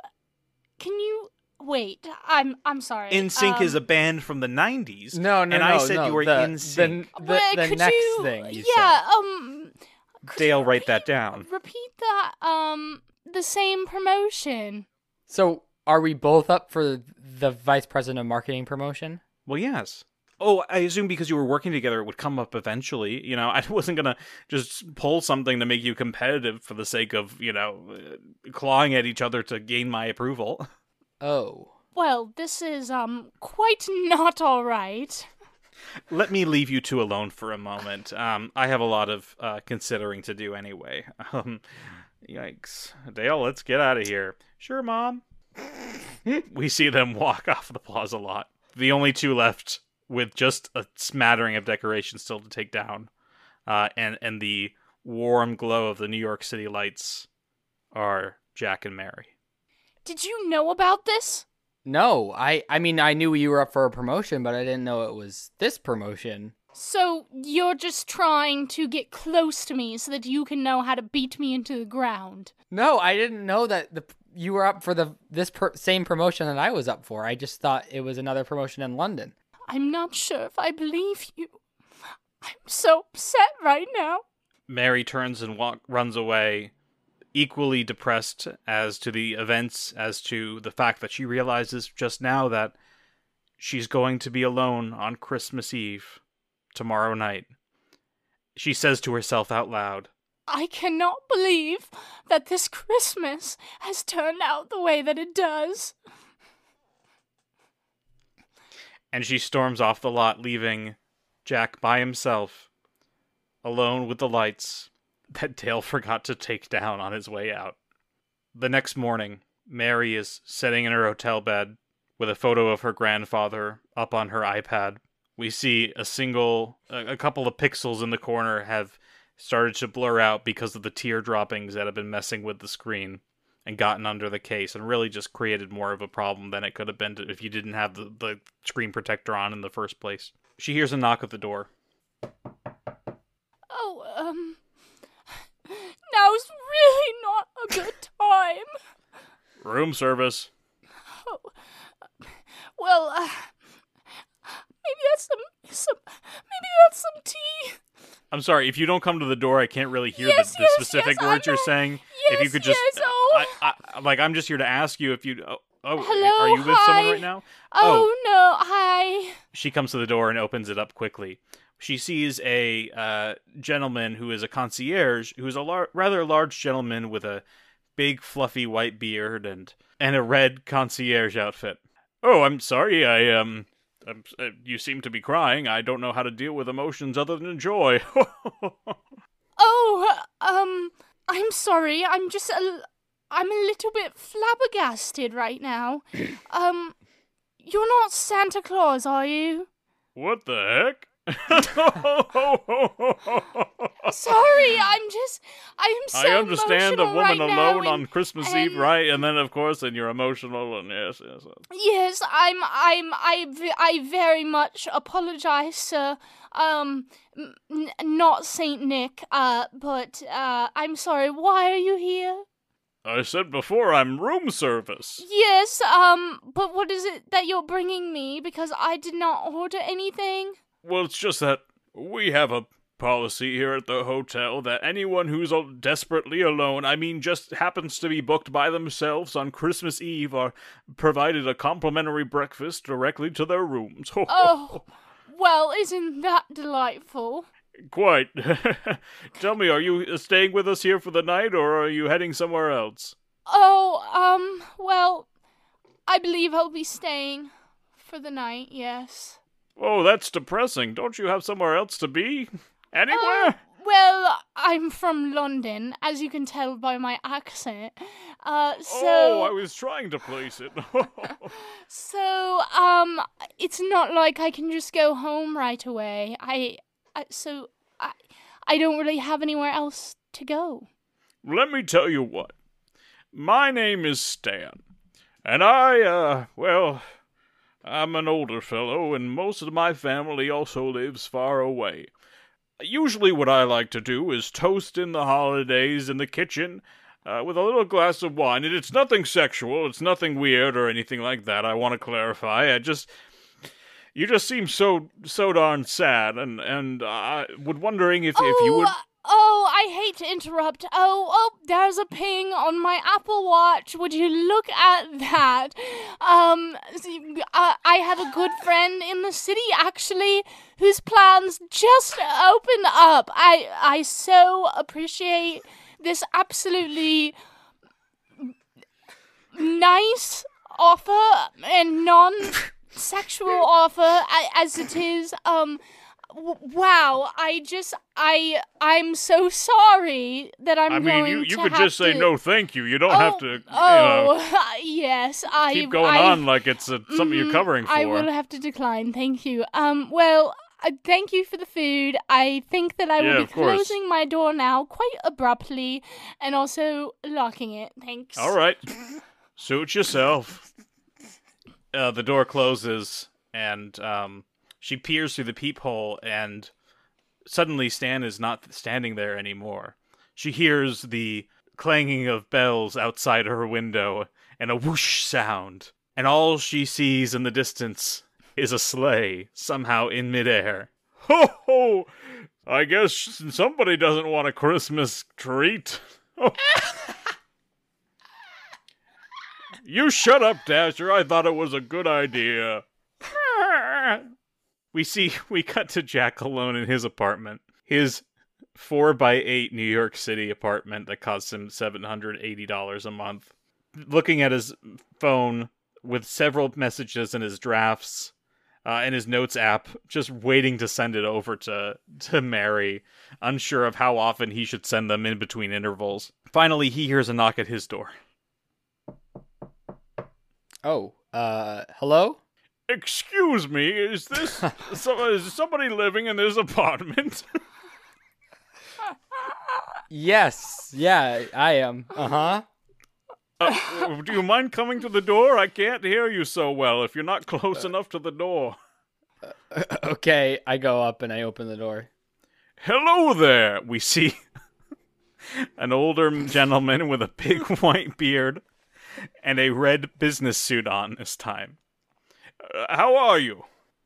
B: wait? I'm sorry.
C: NSYNC is a band from the 90s.
A: No,
C: and I said you were NSYNC.
A: The next thing you said.
C: Dale, write that down.
B: Repeat that. The same promotion.
A: So, are we both up for the Vice President of Marketing promotion?
C: Well, yes. Oh, I assume because you were working together, it would come up eventually. You know, I wasn't going to just pull something to make you competitive for the sake of, clawing at each other to gain my approval.
A: Oh.
B: Well, this is, quite not all right.
C: Let me leave you two alone for a moment. I have a lot of considering to do anyway. Yikes. Dale, let's get out of here. Sure, Mom. We see them walk off the plaza lot. The only two left with just a smattering of decorations still to take down, and the warm glow of the New York City lights are Jack and Mary.
B: Did you know about this?
A: No, I mean, I knew you were up for a promotion, but I didn't know it was this promotion.
B: So you're just trying to get close to me so that you can know how to beat me into the ground?
A: No, I didn't know that you were up for this same promotion that I was up for. I just thought it was another promotion in London.
B: I'm not sure if I believe you. I'm so upset right now.
C: Mary turns and runs away, equally depressed as to the events, as to the fact that she realizes just now that she's going to be alone on Christmas Eve, tomorrow night. She says to herself out loud,
B: I cannot believe that this Christmas has turned out the way that it does.
C: And she storms off the lot, leaving Jack by himself, alone with the lights that Dale forgot to take down on his way out. The next morning, Mary is sitting in her hotel bed with a photo of her grandfather up on her iPad. We see a couple of pixels in the corner have started to blur out because of the tear droppings that have been messing with the screen and gotten under the case, and really just created more of a problem than it could have been if you didn't have the screen protector on in the first place. She hears a knock at the door.
B: Oh, now's really not a good time.
C: Room service.
B: Oh, well, maybe that's some tea.
C: I'm sorry, if you don't come to the door, I can't really hear the specific words you're saying.
B: Yes,
C: if you could just, I'm just here to ask you if you.
B: Hello,
C: are you with someone right now?
B: Oh no, hi.
C: She comes to the door and opens it up quickly. She sees a gentleman who is a concierge, who is a rather large gentleman with a big fluffy white beard and a red concierge outfit. Oh, I'm sorry, you seem to be crying. I don't know how to deal with emotions other than joy.
B: I'm sorry. I'm a little bit flabbergasted right now. You're not Santa Claus, are you?
C: What the heck?
B: Sorry, I'm so
D: I understand a
B: emotional
D: woman
B: right now,
D: alone on Christmas Eve, right? And then, of course, then you're emotional, and yes.
B: Yes, I very much apologize, sir. Not Saint Nick, but I'm sorry. Why are you here?
D: I said before, I'm room service.
B: Yes, but what is it that you're bringing me? Because I did not order anything.
D: Well, it's just that we have a policy here at the hotel that anyone who's desperately alone, I mean, just happens to be booked by themselves on Christmas Eve, are provided a complimentary breakfast directly to their rooms.
B: Oh, well, isn't that delightful?
D: Quite. Tell me, are you staying with us here for the night, or are you heading somewhere else?
B: Oh, well, I believe I'll be staying for the night, yes.
D: Oh, that's depressing. Don't you have somewhere else to be? Anywhere?
B: Well, I'm from London, as you can tell by my accent.
D: Oh, I was trying to place it.
B: So, it's not like I can just go home right away. I don't really have anywhere else to go.
D: Let me tell you what. My name is Stan. And I'm an older fellow, and most of my family also lives far away. Usually what I like to do is toast in the holidays in the kitchen with a little glass of wine. And it's nothing sexual, it's nothing weird or anything like that, I want to clarify. You just seem so darn sad, and I was wondering if you would...
B: Oh, I hate to interrupt. Oh, there's a ping on my Apple Watch. Would you look at that? I have a good friend in the city, actually, whose plans just opened up. I so appreciate this absolutely nice offer and non-sexual offer as it is. Wow, I'm so sorry that I'm going to
D: you could just say no thank you. You don't have to,
B: yes,
D: keep going on like it's something you're covering for.
B: I will have to decline, thank you. Well, thank you for the food. I think that I will be closing my door now quite abruptly and also locking it. Thanks.
D: All right. Suit yourself. The door closes, and she peers through the peephole, and suddenly Stan is not standing there anymore. She hears the clanging of bells outside her window, and a whoosh sound, and all she sees in the distance is a sleigh, somehow in midair. Ho ho! I guess somebody doesn't want a Christmas treat. You shut up, Dasher. I thought it was a good idea. We cut to Jack alone in his apartment. His 4x8 New York City apartment that costs him $780 a month. Looking at his phone with several messages in his drafts and his notes app, just waiting to send it over to Mary, unsure of how often he should send them in between intervals. Finally, he hears a knock at his door.
A: Oh, hello?
D: Excuse me, is somebody living in this apartment?
A: Yes, yeah, I am. Uh-huh.
D: Do you mind coming to the door? I can't hear you so well if you're not close enough to the door.
A: Okay, I go up and I open the door.
D: Hello there! We see an older gentleman with a big white beard and a red business suit on this time. How are you?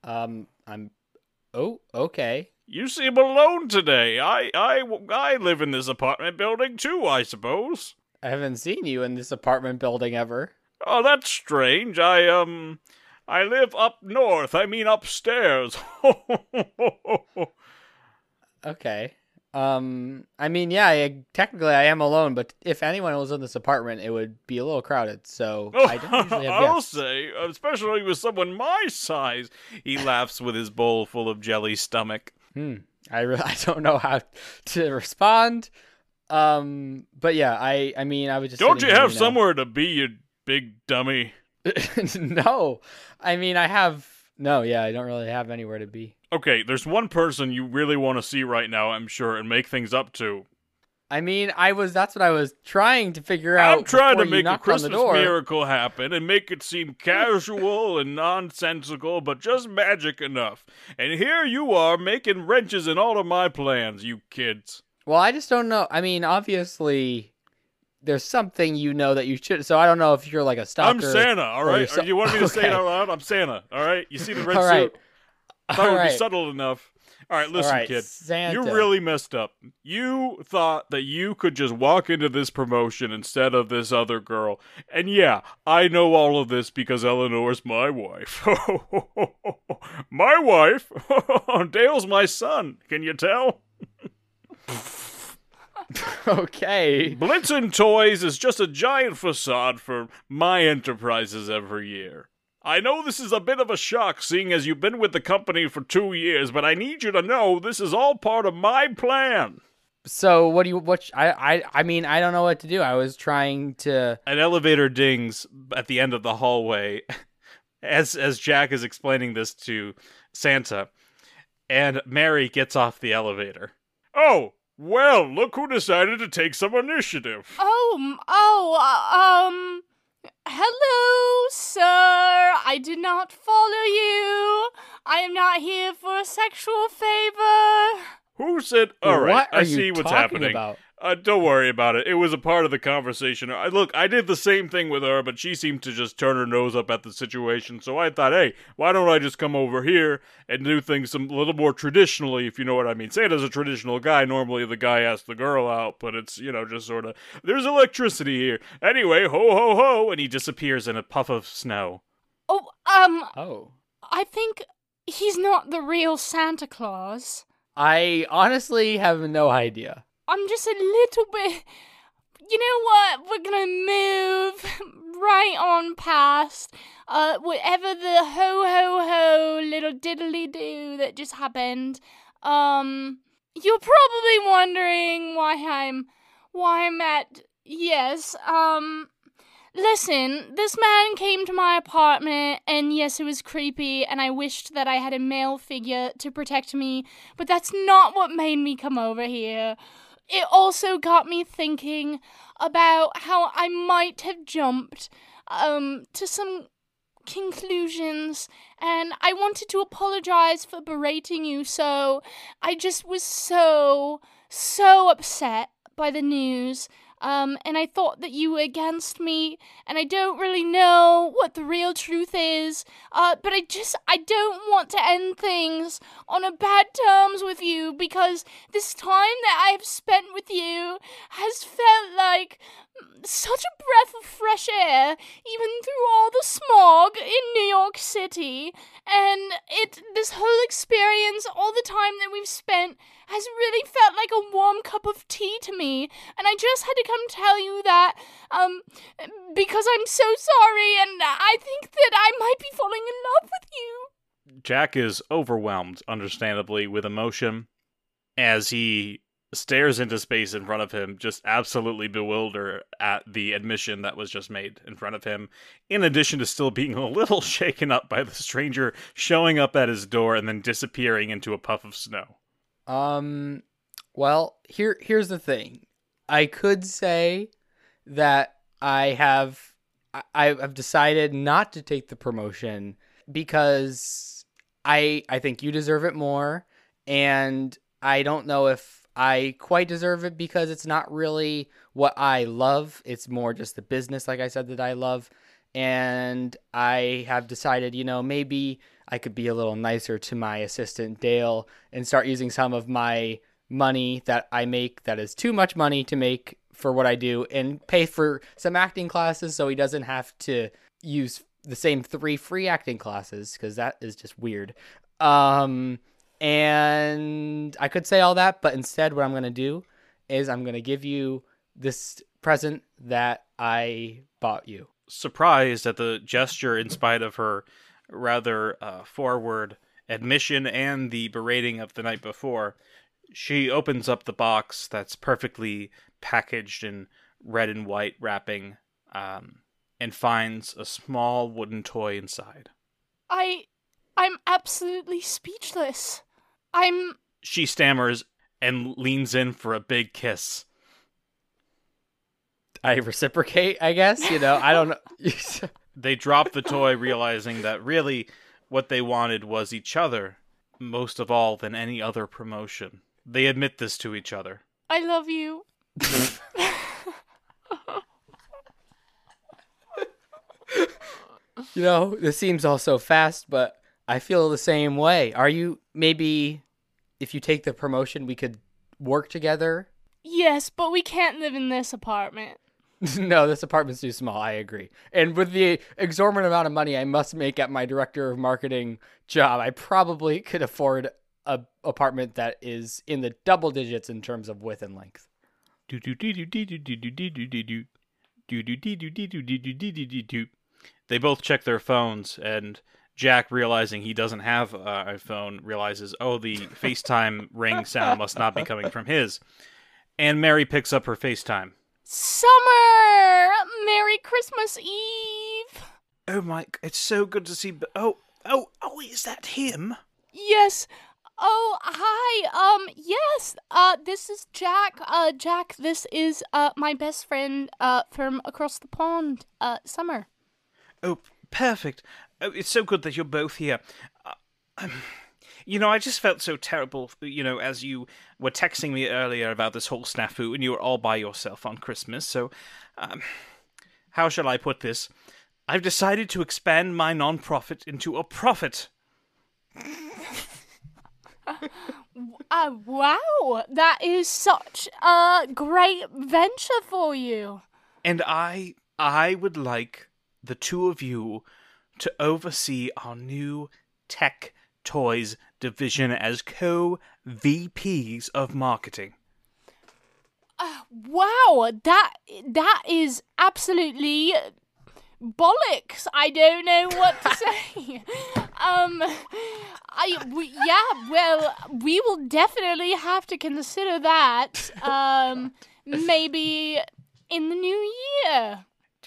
A: Oh, okay.
D: You seem alone today. I live in this apartment building too, I suppose.
A: I haven't seen you in this apartment building ever.
D: Oh, that's strange. I live up north. I mean upstairs.
A: Okay. I mean, yeah, technically I am alone, but if anyone was in this apartment, it would be a little crowded, so I don't usually have
D: I'll
A: guests.
D: say, especially with someone my size. He laughs with his bowl full of jelly stomach.
A: I don't know how to respond. But yeah, I mean, I was just
D: Don't you
A: sitting here,
D: have somewhere to be, you big dummy?
A: No. I mean, I don't really have anywhere to be.
D: Okay, there's one person you really want to see right now, I'm sure, and make things up to.
A: I mean, that's what I was trying to figure out.
D: I'm trying to
A: before you
D: make a
A: knocked on the
D: Christmas
A: door.
D: miracle happen and make it seem casual and nonsensical, but just magic enough. And here you are making wrenches in all of my plans, you kids.
A: Well, I just don't know. I mean, obviously, there's something that you should. So I don't know if you're like a stalker.
D: I'm Santa, all right?
A: you're
D: You want me to say it
A: Okay.
D: out loud? I'm Santa, all right? You see the red
A: All right.
D: suit? I thought it would
A: All
D: be
A: right.
D: subtle enough. All right, listen,
A: All right,
D: kid.
A: Santa.
D: You really messed up. You thought that you could just walk into this promotion instead of this other girl. And yeah, I know all of this because Eleanor's my wife. My wife? Dale's my son. Can you tell?
A: Okay.
D: Blitzen Toys is just a giant facade for my enterprises every year. I know this is a bit of a shock, seeing as you've been with the company for 2 years, but I need you to know this is all part of my plan.
A: So I mean, I don't know what to do. I was trying to.
D: An elevator dings at the end of the hallway as Jack is explaining this to Santa, and Mary gets off the elevator. Oh, well, look who decided to take some initiative.
B: Hello, sir. I did not follow you. I am not here for a sexual favor.
D: Who said, all right,
A: What are
D: I
A: you
D: see what's
A: talking
D: happening.
A: about?
D: Don't worry about it. It was a part of the conversation. Look, I did the same thing with her, but she seemed to just turn her nose up at the situation. So I thought, hey, why don't I just come over here and do things a little more traditionally, if you know what I mean. Santa's a traditional guy. Normally the guy asks the girl out, but it's, just sort of, there's electricity here. Anyway, ho, ho, ho, and he disappears in a puff of snow.
A: Oh.
B: I think he's not the real Santa Claus.
A: I honestly have no idea.
B: I'm just a little bit. You know what? We're gonna move right on past whatever the ho ho ho little diddly do that just happened. You're probably wondering why I'm at. Yes. Listen, this man came to my apartment, and yes, it was creepy, and I wished that I had a male figure to protect me, but that's not what made me come over here. It also got me thinking about how I might have jumped to some conclusions, and I wanted to apologize for berating you, so I just was so upset by the news. And I thought that you were against me, and I don't really know what the real truth is, but I don't want to end things on a bad terms with you, because this time that I have spent with you has felt like such a breath of fresh air, even through all the smog in New York City, and this whole experience, all the time that we've spent, has really felt like a warm cup of tea to me, and I just had to come tell you that, because I'm so sorry, and I think that I might be falling in love with you.
D: Jack is overwhelmed, understandably, with emotion as he stares into space in front of him, just absolutely bewildered at the admission that was just made in front of him, in addition to still being a little shaken up by the stranger showing up at his door and then disappearing into a puff of snow.
A: Well, here's the thing. I could say that I've decided not to take the promotion because I think you deserve it more, and I don't know if I quite deserve it because it's not really what I love. It's more just the business, like I said, that I love. And I have decided, maybe I could be a little nicer to my assistant, Dale, and start using some of my money that I make that is too much money to make for what I do, and pay for some acting classes so he doesn't have to use the same 3 free acting classes, because that is just weird. And I could say all that, but instead what I'm going to do is I'm going to give you this present that I bought you.
D: Surprised at the gesture in spite of her rather forward admission and the berating of the night before, she opens up the box that's perfectly packaged in red and white wrapping, and finds a small wooden toy inside.
B: I'm absolutely speechless.
D: She stammers and leans in for a big kiss.
A: I reciprocate, I guess. I don't know.
D: They drop the toy, realizing that really what they wanted was each other, most of all than any other promotion. They admit this to each other.
B: I love you.
A: This seems all so fast, but I feel the same way. Are you, maybe if you take the promotion, we could work together?
B: Yes, but we can't live in this apartment.
A: No, this apartment's too small. I agree. And with the exorbitant amount of money I must make at my director of marketing job, I probably could afford a apartment that is in the double digits in terms of width and length.
D: They both check their phones, and Jack, realizing he doesn't have a phone, realizes, oh, the FaceTime ring sound must not be coming from his. And Mary picks up her FaceTime.
B: Summer! Merry Christmas Eve!
D: Oh my, it's so good to see. Oh, is that him?
B: Yes. Oh, hi. Yes. This is Jack. Jack, this is my best friend from across the pond, Summer.
D: Oh, perfect. Oh, it's so good that you're both here. I just felt so terrible, as you were texting me earlier about this whole snafu, and you were all by yourself on Christmas, so, how shall I put this? I've decided to expand my non-profit into a profit.
B: Wow, that is such a great venture for you.
D: And I would like the two of you to oversee our new tech toys division as co-VPs of marketing.
B: Wow, that is absolutely bollocks. I don't know what to say. We will definitely have to consider that. Maybe in the new year.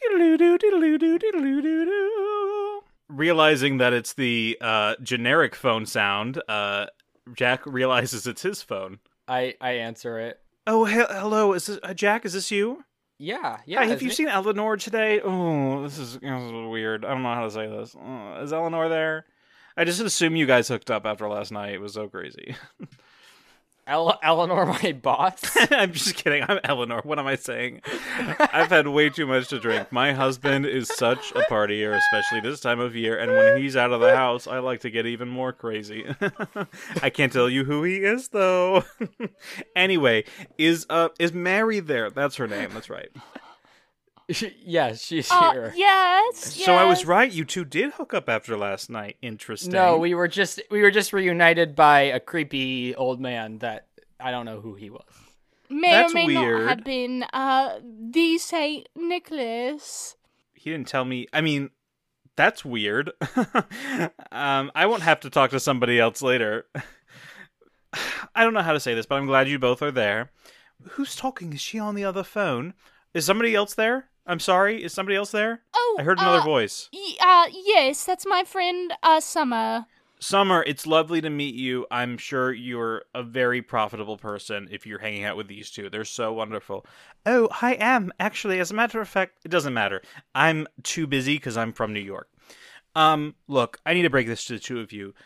D: Realizing that it's the generic phone sound, Jack realizes it's his phone.
A: I answer it.
D: Oh, hello, is this Jack? Is this you?
A: Yeah.
D: Hi, have you seen Eleanor today? Oh, this is weird. I don't know how to say this. Is Eleanor there? I just assume you guys hooked up after last night. It was so crazy.
A: Eleanor, my boss?
D: I'm just kidding. I'm Eleanor. What am I saying? I've had way too much to drink. My husband is such a partier, especially this time of year, and when he's out of the house, I like to get even more crazy. I can't tell you who he is, though. Anyway, is Mary there? That's her name. That's right.
A: Yes, she's here.
B: Yes.
D: So I was right. You two did hook up after last night. Interesting.
A: No, we were just reunited by a creepy old man that I don't know who he was.
B: May or may not have been the Saint Nicholas.
D: He didn't tell me. I mean, that's weird. I won't have to talk to somebody else later. I don't know how to say this, but I'm glad you both are there. Who's talking? Is she on the other phone? Is somebody else there? I'm sorry, is somebody else there?
B: Oh,
D: I heard another voice.
B: Yes, that's my friend, Summer.
D: Summer, it's lovely to meet you. I'm sure you're a very profitable person if you're hanging out with these two. They're so wonderful. Oh, I am. Actually, as a matter of fact, it doesn't matter. I'm too busy because I'm from New York. Look, I need to break this to the two of you.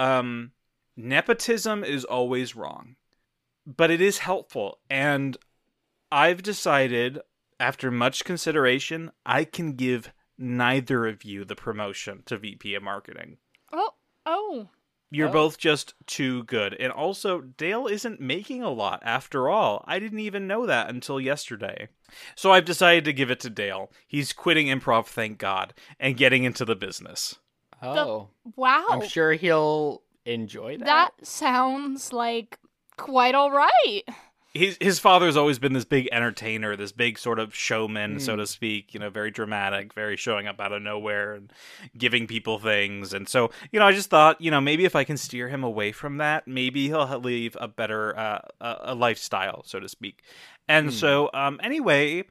D: Nepotism is always wrong. But it is helpful, and I've decided, after much consideration, I can give neither of you the promotion to VP of Marketing.
B: Oh.
D: You're both just too good. And also, Dale isn't making a lot after all. I didn't even know that until yesterday. So I've decided to give it to Dale. He's quitting improv, thank God, and getting into the business.
A: Oh.
B: Wow.
A: I'm sure he'll enjoy that.
B: That sounds like quite all right.
D: His father's always been this big entertainer, this big sort of showman, so to speak, very dramatic, very showing up out of nowhere and giving people things. And so, I just thought, maybe if I can steer him away from that, maybe he'll leave a better a lifestyle, so to speak. And so, anyway,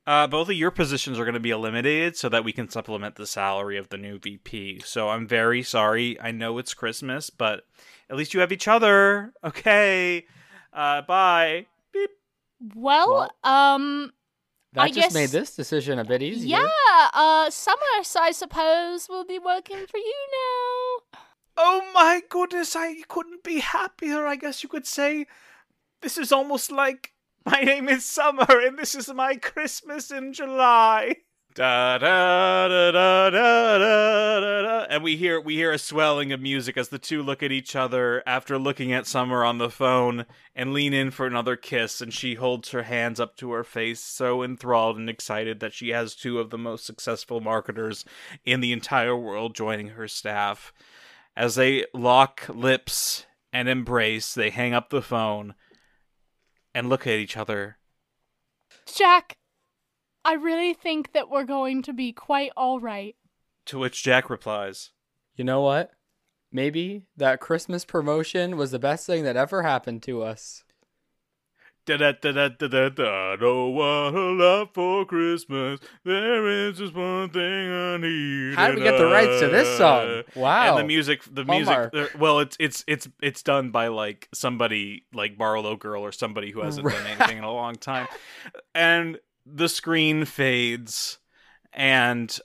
C: Both of your positions are going to be eliminated so that we can supplement the salary of the new VP. So I'm very sorry. I know it's Christmas, but at least you have each other. Okay. Bye. Beep.
B: Well,
A: That
B: I
A: just
B: guess-
A: made this decision a bit easier.
B: yeah, Summer, I suppose, will be working for you now.
C: Oh my goodness, I couldn't be happier, I guess you could say. This is almost like my name is Summer and this is my Christmas in July. Da da da da da da da. And we hear a swelling of music as the two look at each other after looking at Summer on the phone and lean in for another kiss, and she holds her hands up to her face, so enthralled and excited that she has two of the most successful marketers in the entire world joining her staff. As they lock lips and embrace, they hang up the phone and look at each other.
B: Jack, I really think that we're going to be quite all right.
C: To which Jack replies,
A: You know what? Maybe that Christmas promotion was the best thing that ever happened to us.
C: Da-da-da-da-da-da-da, don't want a lot for Christmas. There is just one thing I need.
A: How did we get the rights to this song? Wow.
C: And the music,
A: Hallmark.
C: well, it's done by like somebody like Barlow Girl or somebody who hasn't done anything in a long time. And the screen fades, and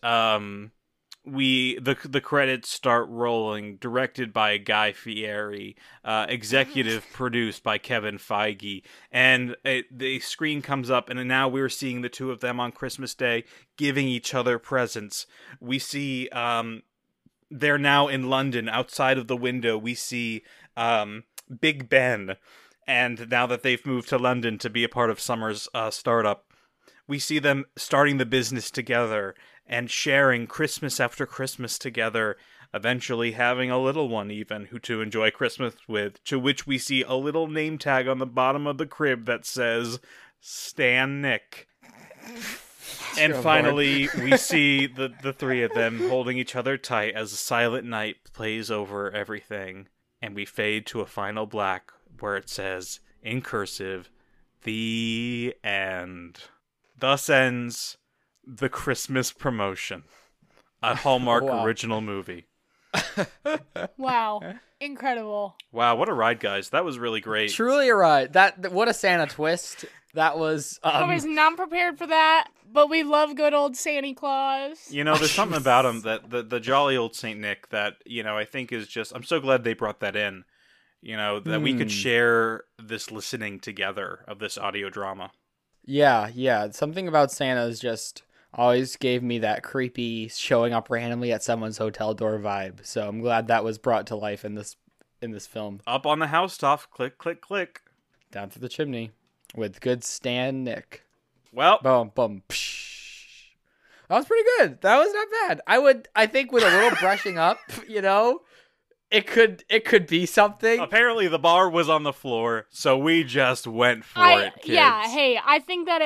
C: the credits start rolling, directed by Guy Fieri, executive produced by Kevin Feige, and the screen comes up, and now we're seeing the two of them on Christmas Day giving each other presents. We see they're now in London. Outside of the window, we see Big Ben, and now that they've moved to London to be a part of Summer's startup, we see them starting the business together and sharing Christmas after Christmas together, eventually having a little one even who to enjoy Christmas with, to which we see a little name tag on the bottom of the crib that says Stan Nick. And finally, we see the three of them holding each other tight as a silent night plays over everything, and we fade to a final black where it says, in cursive, "The End." Thus ends the Christmas promotion, a Hallmark
A: Wow.
C: original movie.
B: Wow. Incredible.
C: Wow, what a ride, guys. That was really great.
A: Truly a ride. What a Santa twist. That was
B: I was not prepared for that, but we love good old Santa Claus.
C: You know, there's something about him, that the jolly old Saint Nick, that, you know, I think is just, I'm so glad they brought that in, you know, that we could share this listening together of this audio drama.
A: Yeah. Something about Santa's just always gave me that creepy showing up randomly at someone's hotel door vibe. So I'm glad that was brought to life in this film.
C: Up on the housetop, click, click, click.
A: Down through the chimney with good Stan Nick.
C: Well,
A: Boom, boom. Psh. That was pretty good. That was not bad. I think with a little brushing up, you know, it could be something.
C: apparently the bar was on the floor, so we just went for it, kids.
B: Yeah, hey, I think that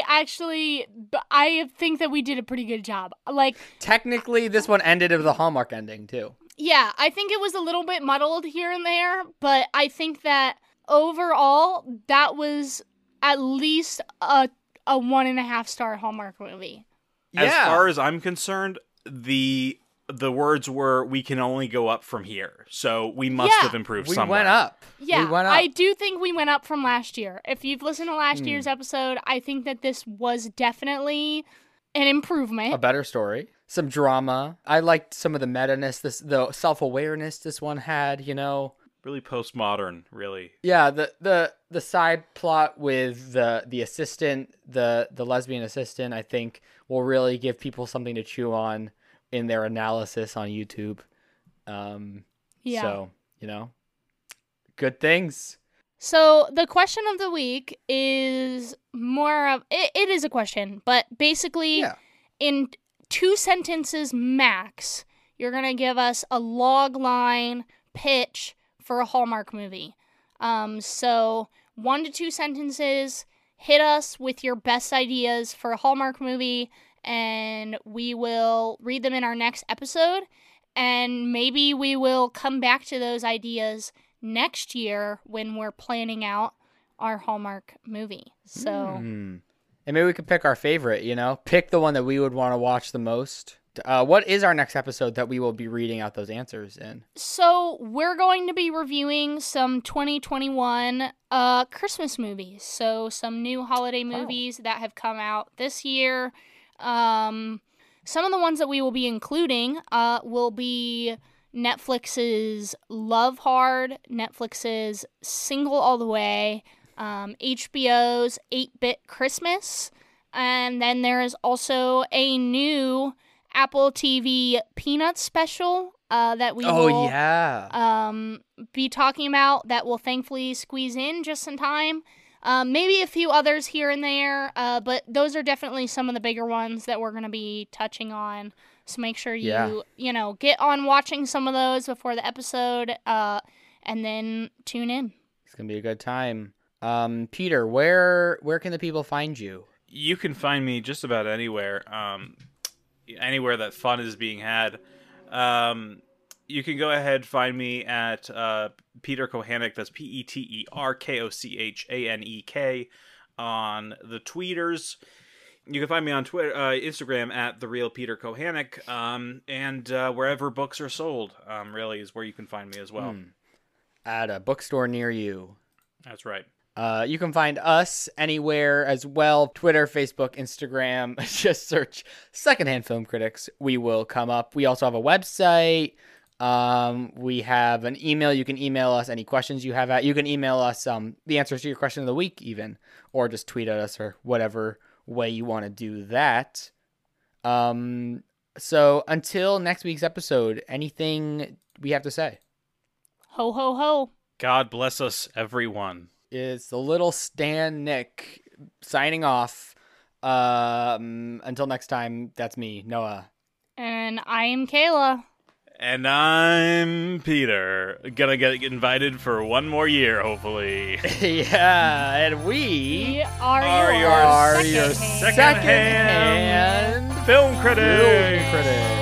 B: I think that we did a pretty good job. Like,
A: Technically, this one ended with a Hallmark ending too.
B: yeah, I think it was a little bit muddled here and there, but I think that overall, that was at least a 1.5 star Hallmark movie.
C: As far as I'm concerned, the words were, "We can only go up from here." So we must
B: Yeah.
C: have improved
A: we
C: somewhere.
A: went up.
B: Yeah,
A: we went up.
B: I do think we went up from last year. If you've listened to last year's episode, I think that this was definitely an improvement.
A: A better story, some drama. I liked some of the meta-ness, the self-awareness this one had, you know.
C: Really postmodern, really.
A: Yeah, the side plot with the assistant, the lesbian assistant, I think will really give people something to chew on in their analysis on YouTube.
B: Yeah.
A: So, you know, good things.
B: So the question of the week is more of it is a question, but basically
A: Yeah.
B: in 2 sentences max, you're gonna give us a log line pitch for a Hallmark movie. So 1 to 2 sentences. Hit us with your best ideas for a Hallmark movie, and we will read them in our next episode. And maybe we will come back to those ideas next year when we're planning out our Hallmark movie. So,
A: And maybe we could pick our favorite, pick the one that we would want to watch the most. What is our next episode that we will be reading out those answers in?
B: So we're going to be reviewing some 2021 Christmas movies. So some new holiday movies that have come out this year. Some of the ones that we will be including will be Netflix's Love Hard, Netflix's Single All the Way, HBO's 8-Bit Christmas, and then there is also a new Apple TV Peanuts special that we will be talking about that will thankfully squeeze in just in time. Maybe a few others here and there, but those are definitely some of the bigger ones that we're going to be touching on. So make sure you get on watching some of those before the episode, and then tune in.
A: It's going to be a good time. Peter, where can the people find you?
D: You can find me just about anywhere. Anywhere that fun is being had. You can go ahead find me at Peter Kochanek, that's PeterKochanek on the tweeters. You can find me on Twitter, Instagram at TheRealPeterKochanek, and wherever books are sold, really is where you can find me as well.
A: At a bookstore near you.
D: That's right.
A: You can find us anywhere as well. Twitter, Facebook, Instagram. Just search Secondhand Film Critics. We will come up. We also have a website. We have an email. You can email us any questions you have. You can email us the answers to your question of the week even. Or just tweet at us or whatever way you want to do that. So until next week's episode, anything we have to say?
B: Ho, ho, ho.
D: God bless us, everyone.
A: It's the little Stan Nick signing off. Until next time, that's me, Noah.
B: And I am Kayla.
D: And I'm Peter. Gonna get invited for one more year, hopefully.
A: Yeah, and we
B: are your
D: second-hand
A: second-hand
D: film critics.